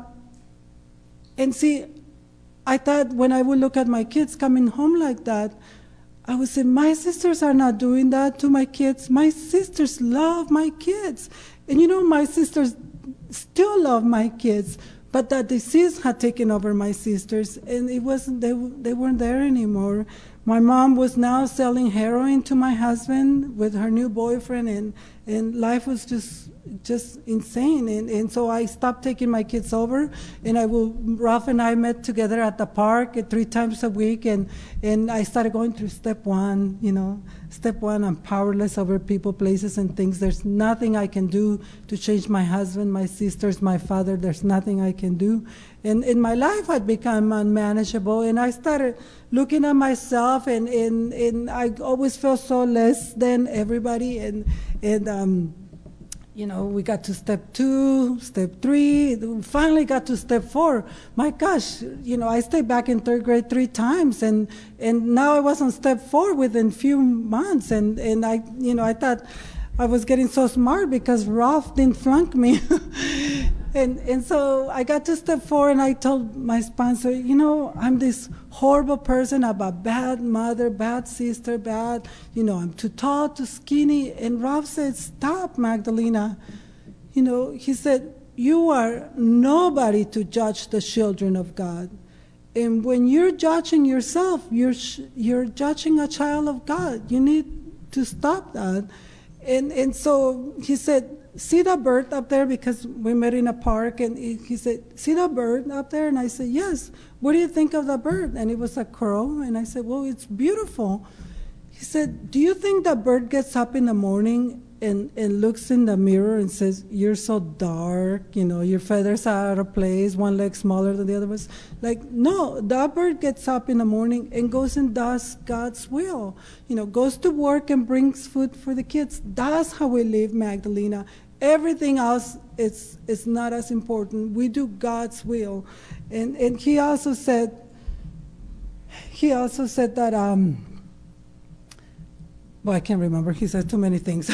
B: and see, I thought when I would look at my kids coming home like that, I would say, my sisters are not doing that to my kids. My sisters love my kids. And you know, my sisters still love my kids, but that disease had taken over my sisters, and it wasn't, they, they weren't there anymore. My mom was now selling heroin to my husband with her new boyfriend, and, and life was just just insane. And, and so I stopped taking my kids over, and I will, Ralph and I met together at the park three times a week, and, and I started going through step one, you know. Step one, I'm powerless over people, places, and things. There's nothing I can do to change my husband, my sisters, my father. There's nothing I can do. And, and my life had become unmanageable, and I started looking at myself, and, and, and I always felt so less than everybody. And, and um, you know, we got to step two, step three, we finally got to step four. My gosh, you know, I stayed back in third grade three times, and, and now I was on step four within few months, and, and I, you know, I thought I was getting so smart because Ralph didn't flunk me. and, and so I got to step four, and I told my sponsor, you know, I'm this horrible person, I'm a bad mother, bad sister, bad, you know, I'm too tall, too skinny. And Ralph said, stop, Magdalena. You know, he said, you are nobody to judge the children of God. And when you're judging yourself, you're, you're judging a child of God. You need to stop that. And, and so he said, see that bird up there? Because we met in a park, and he said, see that bird up there? And I said, yes. What do you think of the bird? And it was a crow. And I said, well, it's beautiful. He said, do you think that bird gets up in the morning and, and looks in the mirror and says, you're so dark, you know, your feathers are out of place, one leg smaller than the other was? Like, no, that bird gets up in the morning and goes and does God's will. You know, goes to work and brings food for the kids. That's how we live, Magdalena. Everything else is, is not as important. We do God's will. And, and he also said, he also said that, um, Well, I can't remember. He said too many things.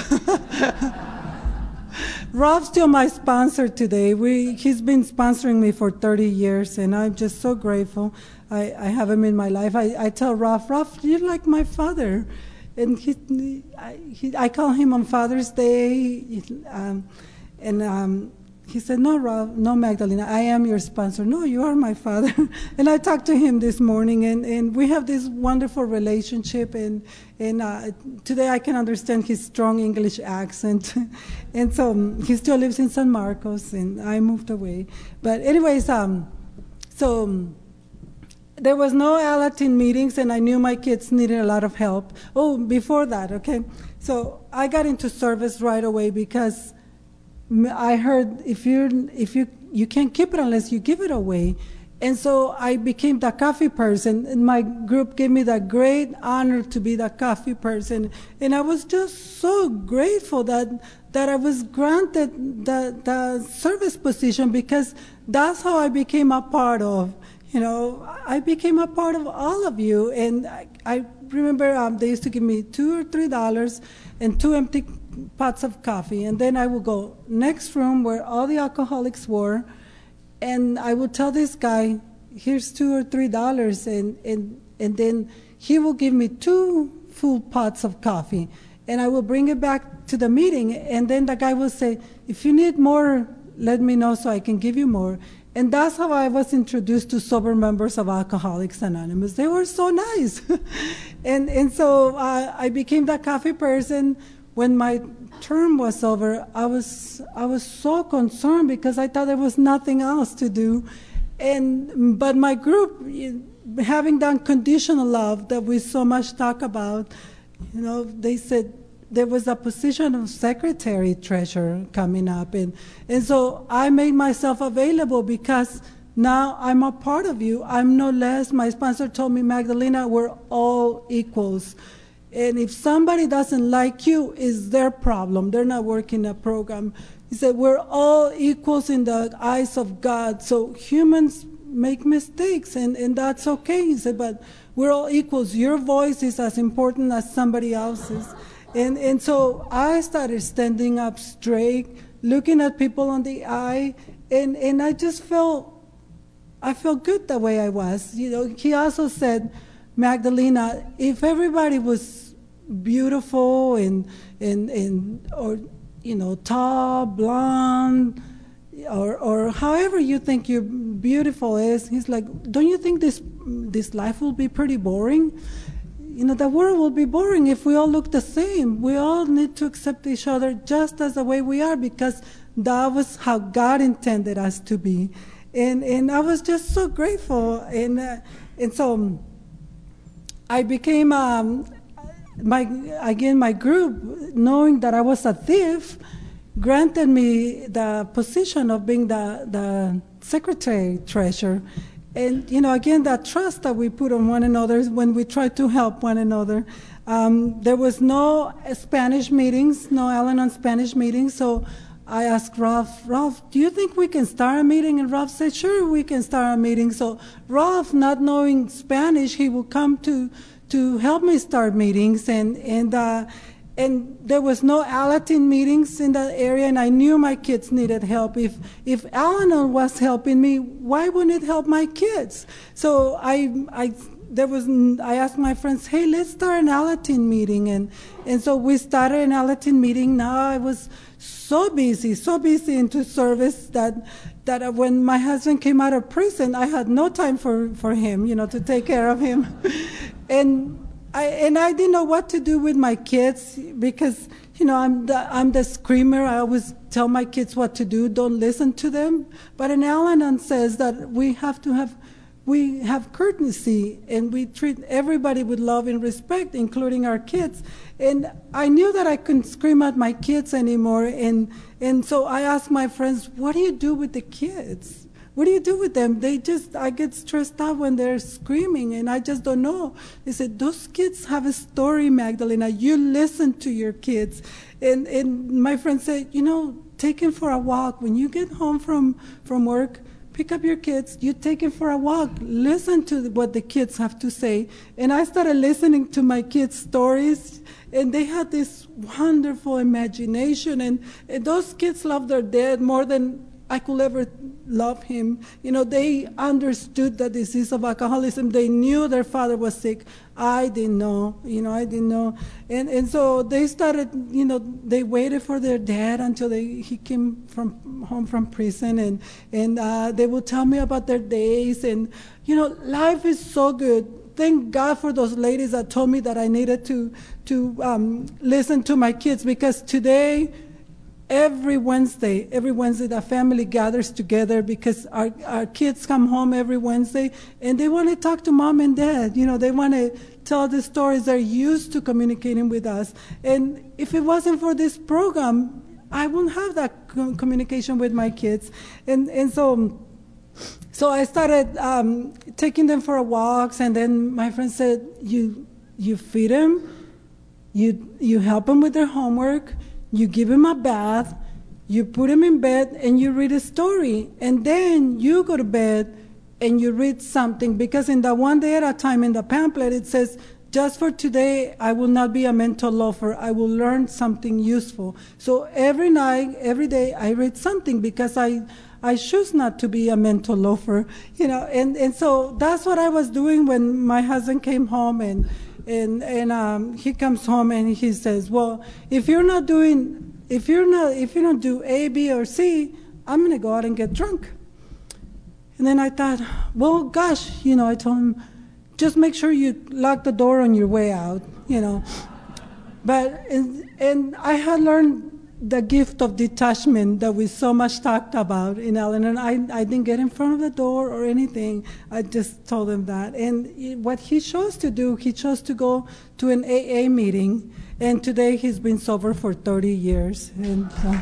B: Rob's still my sponsor today. We, he's been sponsoring me for thirty years, and I'm just so grateful I, I have him in my life. I, I tell Rob, Rob, you're like my father. And he, I, he, I call him on Father's Day, um, and um, he said, no, Rob, no, Magdalena, I am your sponsor. No, you are my father. And I talked to him this morning, and, and we have this wonderful relationship, and, and uh, today I can understand his strong English accent. And so um, he still lives in San Marcos, and I moved away. But anyways, um, so... Um, there was no Alateen meetings, and I knew my kids needed a lot of help. Oh, before that, okay. So I got into service right away because I heard if you if you you can't keep it unless you give it away, and so I became the coffee person. And my group gave me the great honor to be the coffee person, and I was just so grateful that that I was granted the the service position, because that's how I became a part of. You know, I became a part of all of you, and I, I remember um, they used to give me two or three dollars and two empty pots of coffee, and then I would go next room where all the alcoholics were, and I would tell this guy, "Here's two or three dollars," and and and then he will give me two full pots of coffee, and I will bring it back to the meeting, and then the guy will say, "If you need more, let me know so I can give you more." And that's how I was introduced to sober members of Alcoholics Anonymous. They were so nice. and and so uh, I became that coffee person. When my term was over, I was I was so concerned because I thought there was nothing else to do. And but my group, having done conditional love that we so much talk about, you know, they said, there was a position of secretary treasurer coming up, and, and so I made myself available because now I'm a part of you. I'm no less. My sponsor told me, Magdalena, we're all equals. And if somebody doesn't like you, it's their problem. They're not working a program. He said, we're all equals in the eyes of God. So humans make mistakes, and, and that's okay. He said, but we're all equals. Your voice is as important as somebody else's. And and so I started standing up straight, looking at people on the eye, and, and I just felt, I felt good the way I was. You know, he also said, Magdalena, if everybody was beautiful and, and, and or, you know, tall, blonde, or, or however you think you're beautiful is, he's like, don't you think this this life will be pretty boring? You know, the world will be boring if we all look the same. We all need to accept each other just as the way we are, because that was how God intended us to be. And and I was just so grateful. And uh, and so I became, um, my again, my group, knowing that I was a thief, granted me the position of being the, the secretary treasurer. And, you know, again, that trust that we put on one another when we try to help one another. Um, there was no Spanish meetings, no Al-Anon Spanish meetings, so I asked Ralph, Ralph, do you think we can start a meeting? And Ralph said, sure, we can start a meeting. So Ralph, not knowing Spanish, he would come to, to help me start meetings, and, and, uh, and there was no Alateen meetings in that area, and I knew my kids needed help. If if Al-Anon was helping me, why wouldn't it help my kids? So I I there was I asked my friends, hey, let's start an Alateen meeting, and and so we started an Alateen meeting. Now I was so busy, so busy into service that that when my husband came out of prison, I had no time for for him, you know, to take care of him, and. I, and I didn't know what to do with my kids because, you know, I'm the, I'm the screamer. I always tell my kids what to do. Don't listen to them. But an Al-Anon says that we have to have, we have courtesy, and we treat everybody with love and respect, including our kids. And I knew that I couldn't scream at my kids anymore. And, and so I asked my friends, what do you do with the kids? What do you do with them? They just, I get stressed out when they're screaming, and I just don't know. They said, those kids have a story, Magdalena. You listen to your kids. And, and my friend said, you know, take him for a walk. When you get home from, from work, pick up your kids, you take them for a walk, listen to what the kids have to say. And I started listening to my kids' stories, and they had this wonderful imagination, and, and those kids love their dad more than I could ever love him. You know, they understood the disease of alcoholism. They knew their father was sick. I didn't know, you know, I didn't know. And and so they started, you know, they waited for their dad until they, he came from home from prison, and, and uh, they would tell me about their days. And, you know, life is so good. Thank God for those ladies that told me that I needed to, to um, listen to my kids, because today, Every Wednesday, every Wednesday, the family gathers together because our, our kids come home every Wednesday and they want to talk to mom and dad. You know, they want to tell the stories. They're used to communicating with us. And if it wasn't for this program, I wouldn't have that co- communication with my kids. And and so, so I started um, taking them for walks. And then my friend said, "You you feed them, you you help them with their homework." You give him a bath, you put him in bed, and you read a story. And then you go to bed and you read something, because in the one day at a time in the pamphlet, it says, just for today, I will not be a mental loafer. I will learn something useful. So every night, every day, I read something, because I I choose not to be a mental loafer, you know. And, and so that's what I was doing when my husband came home, and And and um, he comes home and he says, "Well, if you're not doing, if you're not, if you don't do A, B, or C, I'm gonna go out and get drunk." And then I thought, well, gosh, you know, I told him, just make sure you lock the door on your way out, you know. But and, and I had learned the gift of detachment that we so much talked about in Al-Anon. I, I didn't get in front of the door or anything. I just told him that. And what he chose to do, he chose to go to an A A meeting. And today he's been sober for thirty years. And uh,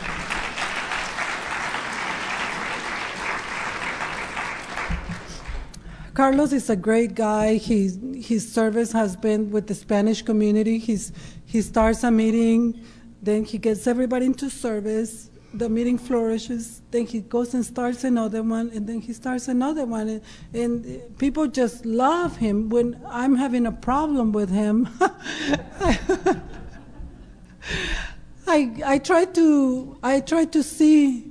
B: Carlos is a great guy. He, his service has been with the Spanish community. He's, he starts a meeting, then he gets everybody into service, the meeting flourishes, then he goes and starts another one, and then he starts another one. And, and people just love him. When I'm having a problem with him, I, I try to I try to see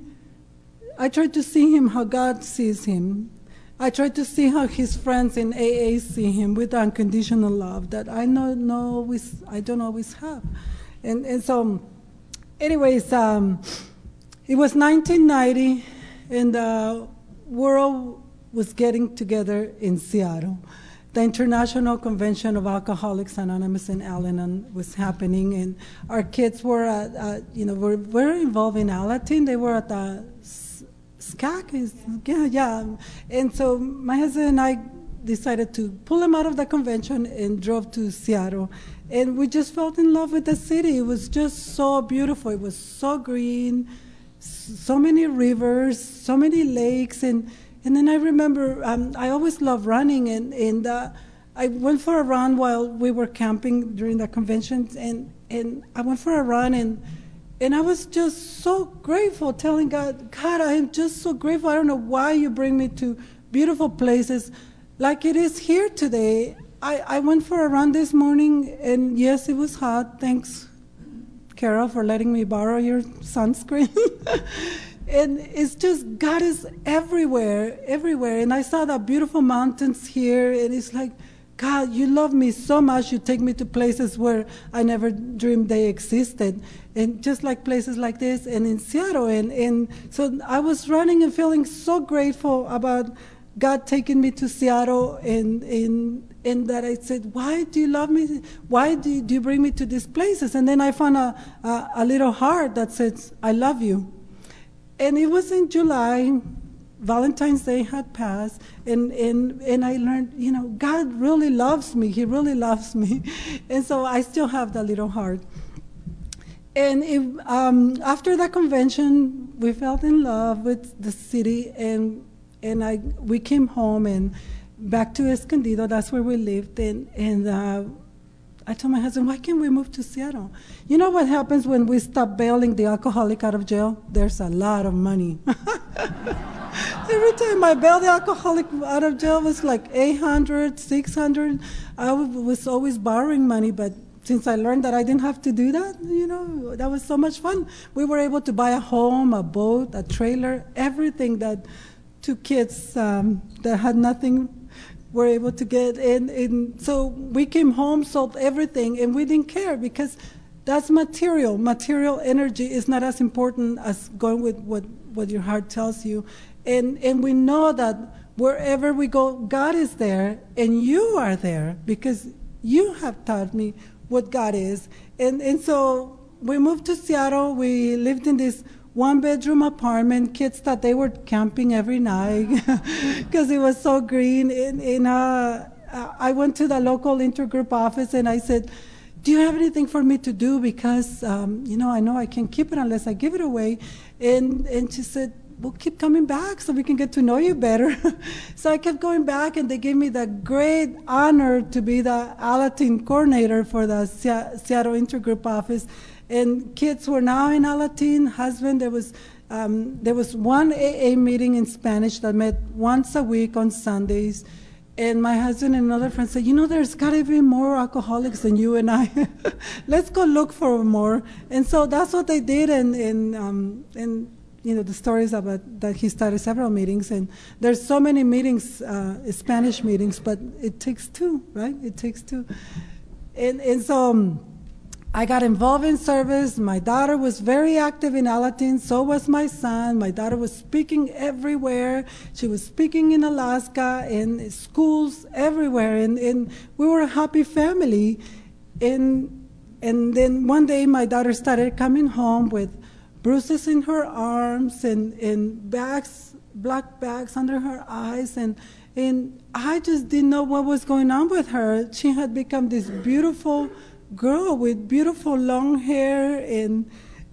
B: I try to see him how God sees him. I try to see how his friends in A A see him, with unconditional love that I know, know always, I don't always have. And, and so, anyways, um, it was nineteen ninety, and the world was getting together in Seattle. The International Convention of Alcoholics Anonymous in Al-Anon was happening, and our kids were, at, uh, you know, were very involved in Alateen. They were at the S C A C, yeah, yeah. And so my husband and I decided to pull them out of the convention and drove to Seattle. And we just fell in love with the city. It was just so beautiful. It was so green, so many rivers, so many lakes. And, and then I remember um, I always loved running. And, and uh, I went for a run while we were camping during the convention. And, and I went for a run, and, and I was just so grateful, telling God, God, I am just so grateful. I don't know why you bring me to beautiful places like it is here today. I, I went for a run this morning, and yes, it was hot. Thanks, Carol, for letting me borrow your sunscreen. And it's just, God is everywhere, everywhere. And I saw the beautiful mountains here, and it's like, God, you love me so much. You take me to places where I never dreamed they existed. And just like places like this, and in Seattle. And, and so I was running and feeling so grateful about God taking me to Seattle, and, and and that I said, why do you love me? Why do you, do you bring me to these places? And then I found a, a, a little heart that says, I love you. And it was in July, Valentine's Day had passed, and, and, and I learned, you know, God really loves me. He really loves me. And so I still have that little heart. And it, um, after that convention, we fell in love with the city, and and I we came home and back to Escondido. That's where we lived. And, and uh, I told my husband, why can't we move to Seattle? You know what happens when we stop bailing the alcoholic out of jail? There's a lot of money. Every time I bailed the alcoholic out of jail, it was like eight hundred, six hundred. I was always borrowing money, but since I learned that I didn't have to do that, you know, that was so much fun. We were able to buy a home, a boat, a trailer, everything that two kids um, that had nothing were able to get. And, and so we came home, sold everything, and we didn't care because that's material. Material energy is not as important as going with what, what your heart tells you. And, and we know that wherever we go, God is there, and you are there because you have taught me what God is. And, and so we moved to Seattle. We lived in this one-bedroom apartment. Kids thought they were camping every night because it was so green. And, and uh, I went to the local intergroup office, and I said, do you have anything for me to do? Because, um, you know, I know I can't keep it unless I give it away. And, and she said, well, keep coming back so we can get to know you better. So I kept going back, and they gave me the great honor to be the Alateen coordinator for the Se- Seattle Intergroup office. And kids were now in Alateen. Husband, there was um, there was one A A meeting in Spanish that met once a week on Sundays. And my husband and another friend said, you know, there's got to be more alcoholics than you and I. Let's go look for more. And so that's what they did. And and um, and you know, the stories about that he started several meetings, and there's so many meetings, uh, Spanish meetings, but it takes two, right? It takes two. And, and so um, I got involved in service. My daughter was very active in Alateen, so was my son. My daughter was speaking everywhere. She was speaking in Alaska, in schools everywhere, and, and we were a happy family. And, and then one day my daughter started coming home with bruises in her arms and, and bags, black bags under her eyes. And, and I just didn't know what was going on with her. She had become this beautiful girl with beautiful long hair. And,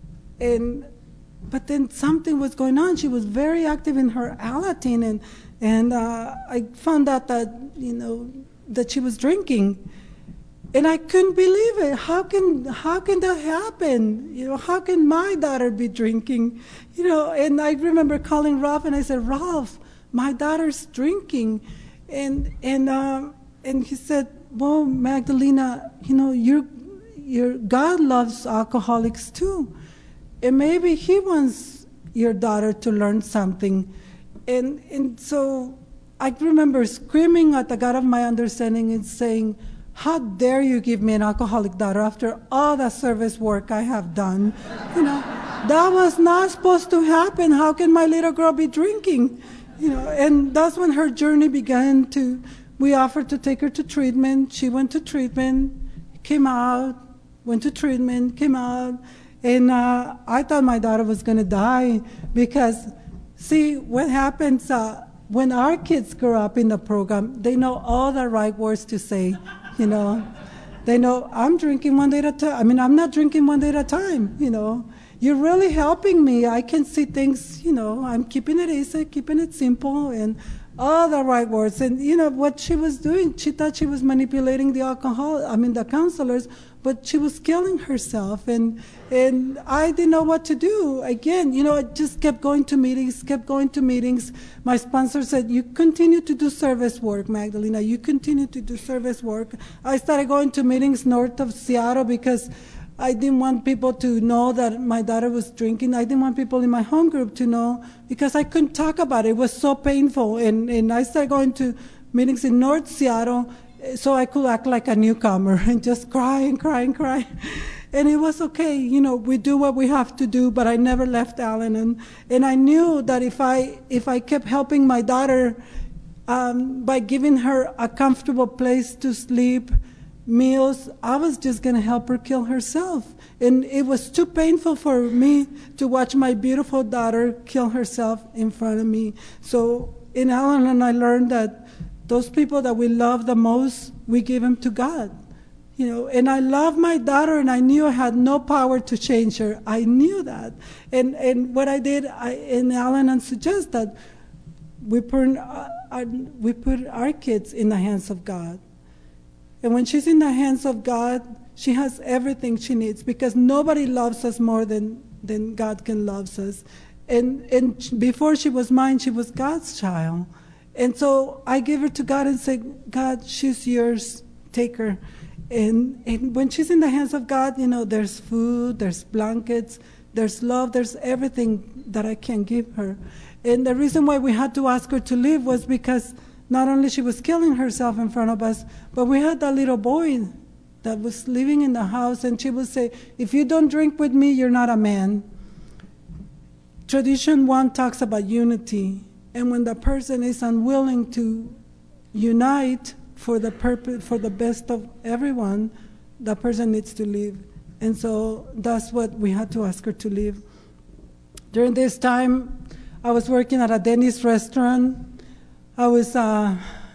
B: and, but then something was going on. She was very active in her Alateen. And, and uh, I found out that, you know, that she was drinking. And I couldn't believe it. How can how can that happen? You know, how can my daughter be drinking? You know, and I remember calling Ralph, and I said, Ralph, my daughter's drinking, and and um, and he said, well, Magdalena, you know, your your God loves alcoholics too, and maybe He wants your daughter to learn something, and and so I remember screaming at the God of my understanding and saying, how dare you give me an alcoholic daughter after all the service work I have done? You know, that was not supposed to happen. How can my little girl be drinking? You know, and that's when her journey began to, we offered to take her to treatment. She went to treatment, came out, went to treatment, came out. And uh, I thought my daughter was going to die because, see, what happens uh, when our kids grow up in the program, they know all the right words to say. You know, they know I'm drinking one day at a time. I mean, I'm not drinking one day at a time, you know. You're really helping me. I can see things, you know, I'm keeping it easy, keeping it simple, and all the right words. And, you know, what she was doing, she thought she was manipulating the alcohol, I mean, the counselors, but she was killing herself. And and I didn't know what to do. Again, you know, I just kept going to meetings, kept going to meetings. My sponsor said, you continue to do service work, Magdalena. You continue to do service work. I started going to meetings north of Seattle because I didn't want people to know that my daughter was drinking. I didn't want people in my home group to know because I couldn't talk about it. It was so painful. And, and I started going to meetings in North Seattle so I could act like a newcomer and just cry and cry and cry. And it was okay. You know, we do what we have to do, but I never left Al-Anon. And I knew that if I, if I kept helping my daughter um, by giving her a comfortable place to sleep, meals, I was just going to help her kill herself. And it was too painful for me to watch my beautiful daughter kill herself in front of me. So in Al-Anon, I learned that those people that we love the most, we give them to God. You know, and I love my daughter, and I knew I had no power to change her. I knew that. And and what I did, I, in Al-Anon suggest that we put, uh, our, we put our kids in the hands of God. And when she's in the hands of God, she has everything she needs because nobody loves us more than, than God can love us. And, and before she was mine, she was God's child. And so I gave her to God and said, God, she's yours, take her. And, and when she's in the hands of God, you know, there's food, there's blankets, there's love, there's everything that I can give her. And the reason why we had to ask her to leave was because not only she was killing herself in front of us, but we had that little boy that was living in the house, and she would say, if you don't drink with me, you're not a man. Tradition one talks about unity, and when the person is unwilling to unite for the purpose, for the best of everyone, the person needs to leave. And so that's what we had to ask her to leave. During this time, I was working at a Denny's restaurant. I was uh,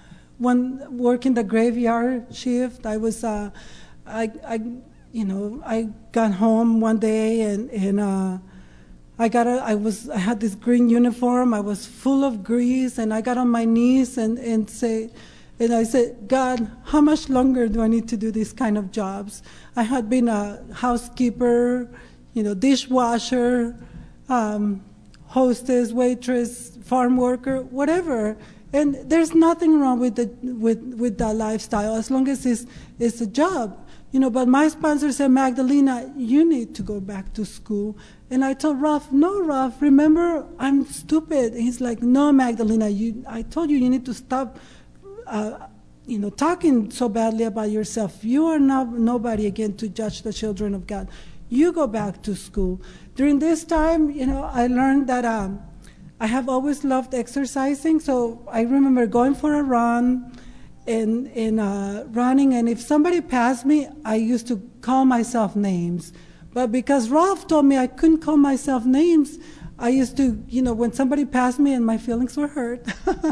B: one working the graveyard shift. I was, uh, I, I, you know, I got home one day and and. Uh, I got a, I was I had this green uniform. I was full of grease, and I got on my knees and, and say, and I said, God, how much longer do I need to do these kind of jobs? I had been a housekeeper, you know, dishwasher, um, hostess, waitress, farm worker, whatever. And there's nothing wrong with the with with that lifestyle as long as it's it's a job. You know, but my sponsor said, Magdalena, you need to go back to school. And I told Ralph, no, Ralph, remember, I'm stupid. He's like, no, Magdalena, you, I told you you need to stop, uh, you know, talking so badly about yourself. You are not nobody again to judge the children of God. You go back to school. During this time, you know, I learned that um, I have always loved exercising. So I remember going for a run, and in uh, running, and if somebody passed me, I used to call myself names. But because Ralph told me I couldn't call myself names, I used to, you know, when somebody passed me and my feelings were hurt,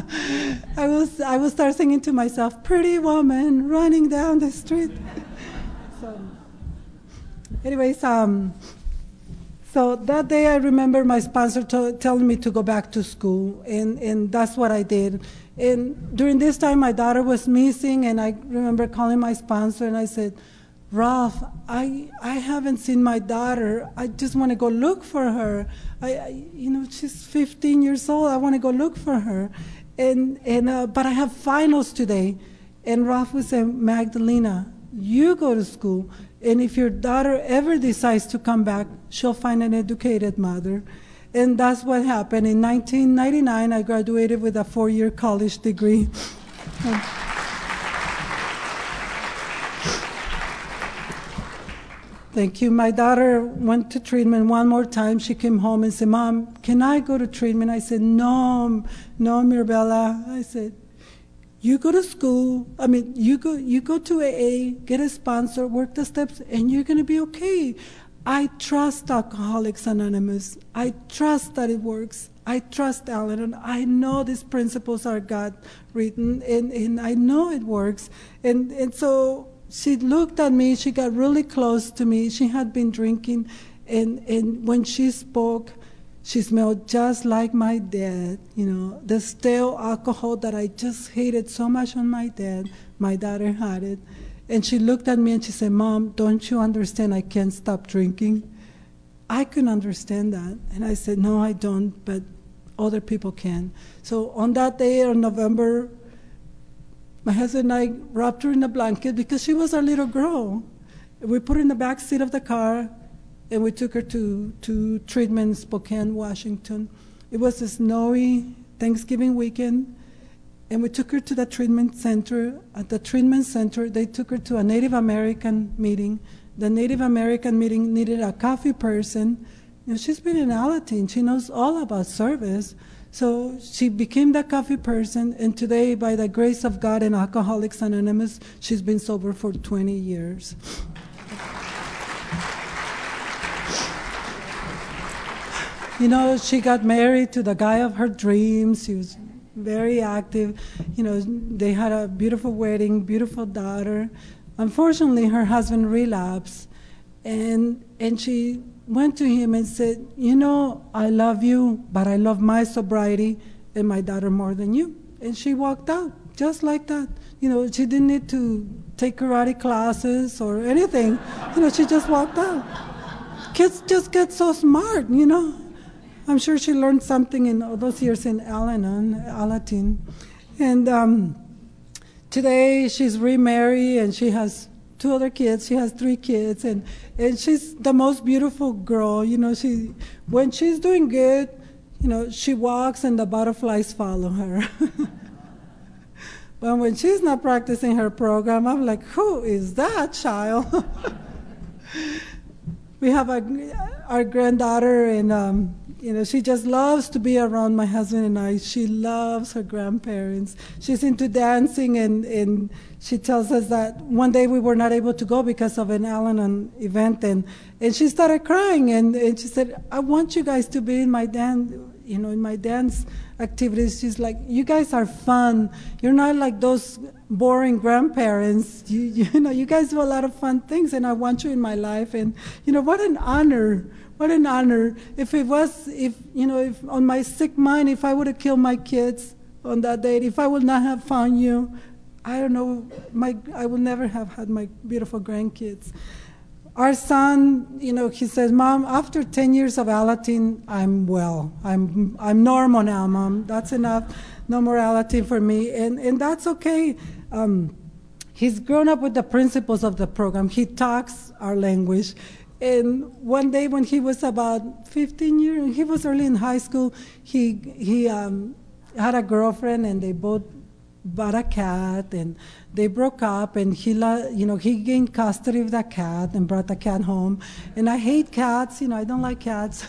B: I was I would start singing to myself, pretty woman running down the street. So, anyways, um, so that day I remember my sponsor to, telling me to go back to school, and, and that's what I did. And during this time, my daughter was missing, and I remember calling my sponsor, and I said, Ralph, I I haven't seen my daughter. I just want to go look for her. I, I you know, she's fifteen years old. I want to go look for her, and and uh, but I have finals today. And Ralph would say, Magdalena, you go to school, and if your daughter ever decides to come back, she'll find an educated mother. And that's what happened. In nineteen ninety-nine, I graduated with a four-year college degree. Thank you. My daughter went to treatment one more time. She came home and said, Mom, can I go to treatment? I said, no, no, Mirabella. I said, you go to school. I mean, you go, you go to A A, get a sponsor, work the steps, and you're going to be okay. I trust Alcoholics Anonymous. I trust that it works. I trust Al-Anon. I know these principles are God-written, and, and I know it works. And, and so she looked at me. She got really close to me. She had been drinking, and, and when she spoke, she smelled just like my dad. You know, the stale alcohol that I just hated so much on my dad, my daughter had it. And she looked at me and she said, Mom, don't you understand I can't stop drinking? I couldn't understand that. And I said, no, I don't, but other people can. So on that day in November, my husband and I wrapped her in a blanket because she was our little girl. We put her in the back seat of the car, and we took her to, to treatment in Spokane, Washington. It was a snowy Thanksgiving weekend. And we took her to the treatment center. At the treatment center, they took her to a Native American meeting. The Native American meeting needed a coffee person. You know, she's been in Alateen. She knows all about service. So she became the coffee person, and today, by the grace of God and Alcoholics Anonymous, she's been sober for twenty years. You know, she got married to the guy of her dreams. She was very active. You know, they had a beautiful wedding, beautiful daughter. Unfortunately, her husband relapsed, and and she went to him and said, you know, I love you, but I love my sobriety and my daughter more than you. And she walked out, just like that. You know, she didn't need to take karate classes or anything. You know, she just walked out. Kids just get so smart, you know. I'm sure she learned something in all those years in Al-Anon, Alatin. And um, today she's remarried and she has two other kids. She has three kids, and, and she's the most beautiful girl. You know, she when she's doing good, you know, she walks and the butterflies follow her. But when she's not practicing her program, I'm like, who is that child? We have a, our granddaughter, and um, you know, she just loves to be around my husband and I. She loves her grandparents. She's into dancing, and, and she tells us that one day we were not able to go because of an Al-Anon event, and, and she started crying, and, and she said, I want you guys to be in my dance, you know, in my dance activities. She's like, you guys are fun. You're not like those boring grandparents. You, you know, you guys do a lot of fun things, and I want you in my life. And, you know, what an honor. What an honor. If it was, if, you know, if on my sick mind, if I would have killed my kids on that date, if I would not have found you, I don't know, my, I would never have had my beautiful grandkids. Our son, you know, he says, Mom, after ten years of Alatin, I'm well. I'm I'm normal now, Mom. That's enough. No more Alatin for me. And, and that's okay. Um, he's grown up with the principles of the program. He talks our language. And one day when he was about fifteen years, he was early in high school, he, he um, had a girlfriend, and they both bought a cat, and they broke up, and he, you know, he gained custody of that cat and brought the cat home. And I hate cats, you know, I don't like cats.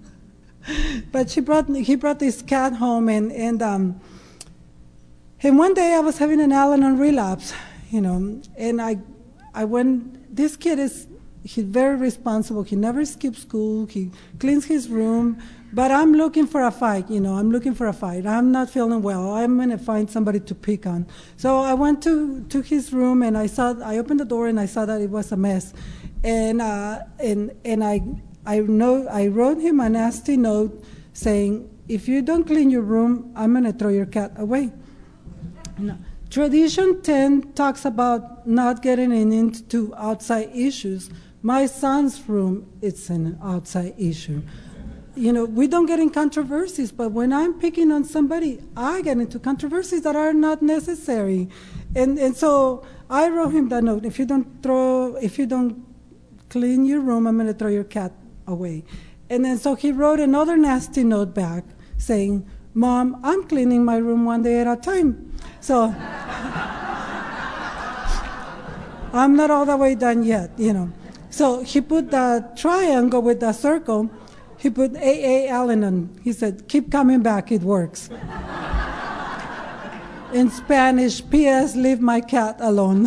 B: But she brought, he brought this cat home, and, and, um, and one day I was having an Al-Anon relapse, you know, and I, I went, this kid is, he's very responsible. He never skips school. He cleans his room. But I'm looking for a fight, you know. I'm looking for a fight. I'm not feeling well. I'm going to find somebody to pick on. So I went to, to his room, and I saw. I opened the door, and I saw that it was a mess. And uh, and and I I know I wrote him a nasty note saying, if you don't clean your room, I'm going to throw your cat away. No. Tradition ten talks about not getting into outside issues. My son's room, it's an outside issue. You know, we don't get in controversies, but when I'm picking on somebody, I get into controversies that are not necessary. And and so I wrote him that note. If you don't throw, if you don't clean your room, I'm going to throw your cat away. And then so he wrote another nasty note back saying, Mom, I'm cleaning my room one day at a time. So I'm not all the way done yet, you know. So he put the triangle with the circle. He put A A Al-Anon. He said, keep coming back, it works. In Spanish, P S leave my cat alone.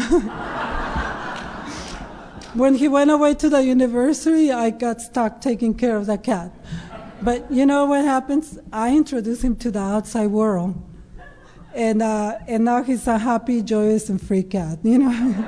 B: When he went away to the university, I got stuck taking care of the cat. But you know what happens? I introduced him to the outside world. And uh, and now he's a happy, joyous, and free cat, you know.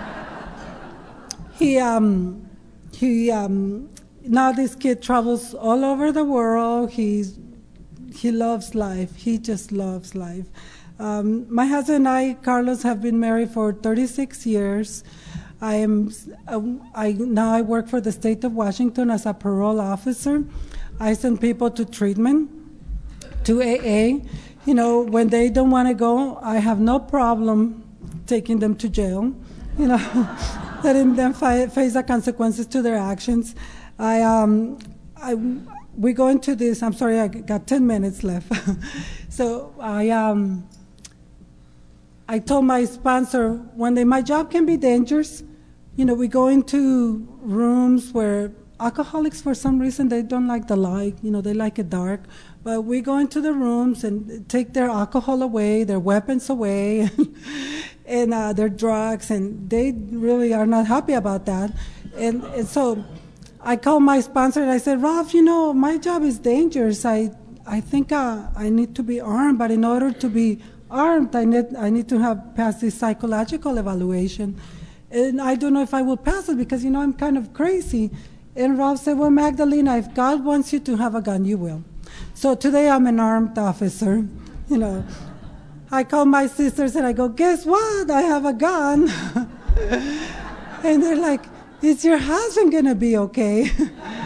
B: he, um, he, um, Now this kid travels all over the world. He's, he loves life. He just loves life. Um, my husband and I, Carlos, have been married for thirty-six years. I am, uh, I, now I work for the state of Washington as a parole officer. I send people to treatment, to A A. You know, when they don't want to go, I have no problem taking them to jail, you know, letting them fi- face the consequences to their actions. I, um, I, we go into this, I'm sorry, I got ten minutes left. So I, um, I told my sponsor one day, my job can be dangerous. You know, we go into rooms where alcoholics, for some reason, they don't like the light, you know, they like it dark. But we go into the rooms and take their alcohol away, their weapons away, and uh, their drugs, and they really are not happy about that. And, and so I called my sponsor and I said, Ralph, you know, my job is dangerous. I I think uh, I need to be armed, but in order to be armed, I need I need to have passed this psychological evaluation. And I don't know if I will pass it because, you know, I'm kind of crazy. And Ralph said, well, Magdalena, if God wants you to have a gun, you will. So today I'm an armed officer, you know. I call my sisters and I go, guess what? I have a gun. And they're like, is your husband going to be okay?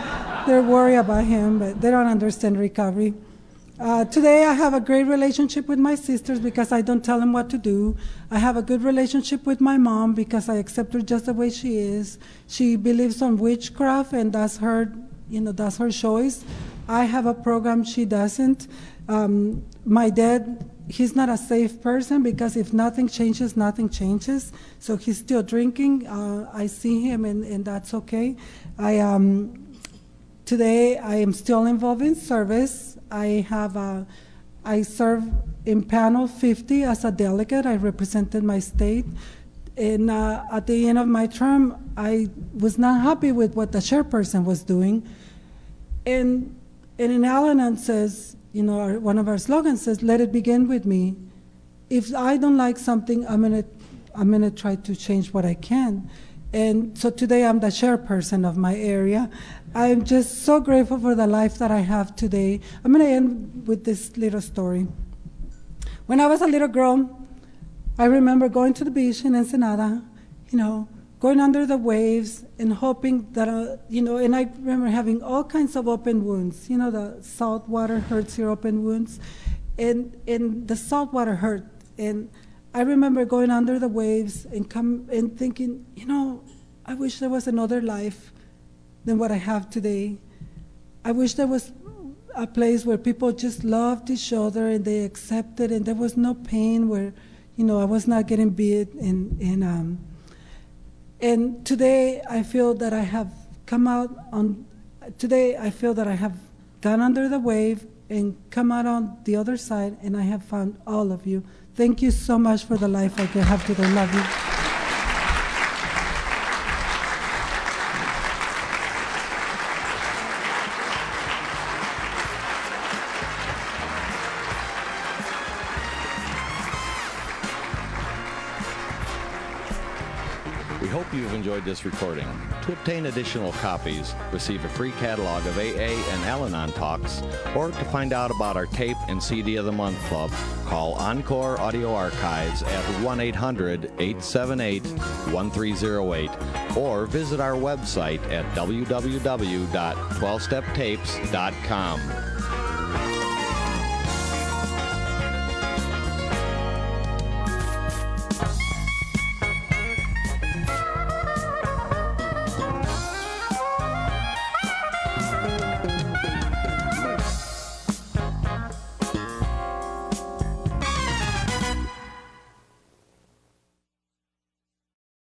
B: They're worried about him, but they don't understand recovery. Uh, today, I have a great relationship with my sisters because I don't tell them what to do. I have a good relationship with my mom because I accept her just the way she is. She believes on witchcraft, and that's her, you know, that's her choice. I have a program she doesn't. Um, my dad, he's not a safe person because if nothing changes, nothing changes. So he's still drinking. Uh, I see him, and, and that's okay. I um, today I am still involved in service. I have a, I serve in panel fifty as a delegate. I represented my state. And uh, at the end of my term, I was not happy with what the chairperson was doing. And, and in Al-Anon says, you know, our, one of our slogans says, let it begin with me. If I don't like something, I'm gonna, I'm gonna try to change what I can. And so today I'm the chairperson of my area. I'm just so grateful for the life that I have today. I'm going to end with this little story. When I was a little girl, I remember going to the beach in Ensenada, you know, going under the waves and hoping that, uh, you know, and I remember having all kinds of open wounds. You know, the salt water hurts your open wounds. And, and the salt water hurt. And I remember going under the waves and come and thinking, you know, I wish there was another life than what I have today. I wish there was a place where people just loved each other and they accepted, and there was no pain where, you know, I was not getting beat. And and um, and today I feel that I have come out on. Today I feel that I have gone under the wave and come out on the other side, and I have found all of you. Thank you so much for the life I can have today. Love you.
A: We hope you've enjoyed this recording. To obtain additional copies, receive a free catalog of A A and Al-Anon talks, or to find out about our tape and C D of the Month Club, call Encore Audio Archives at one eight hundred, eight seven eight, one three zero eight, or visit our website at w w w dot twelve step tapes dot com.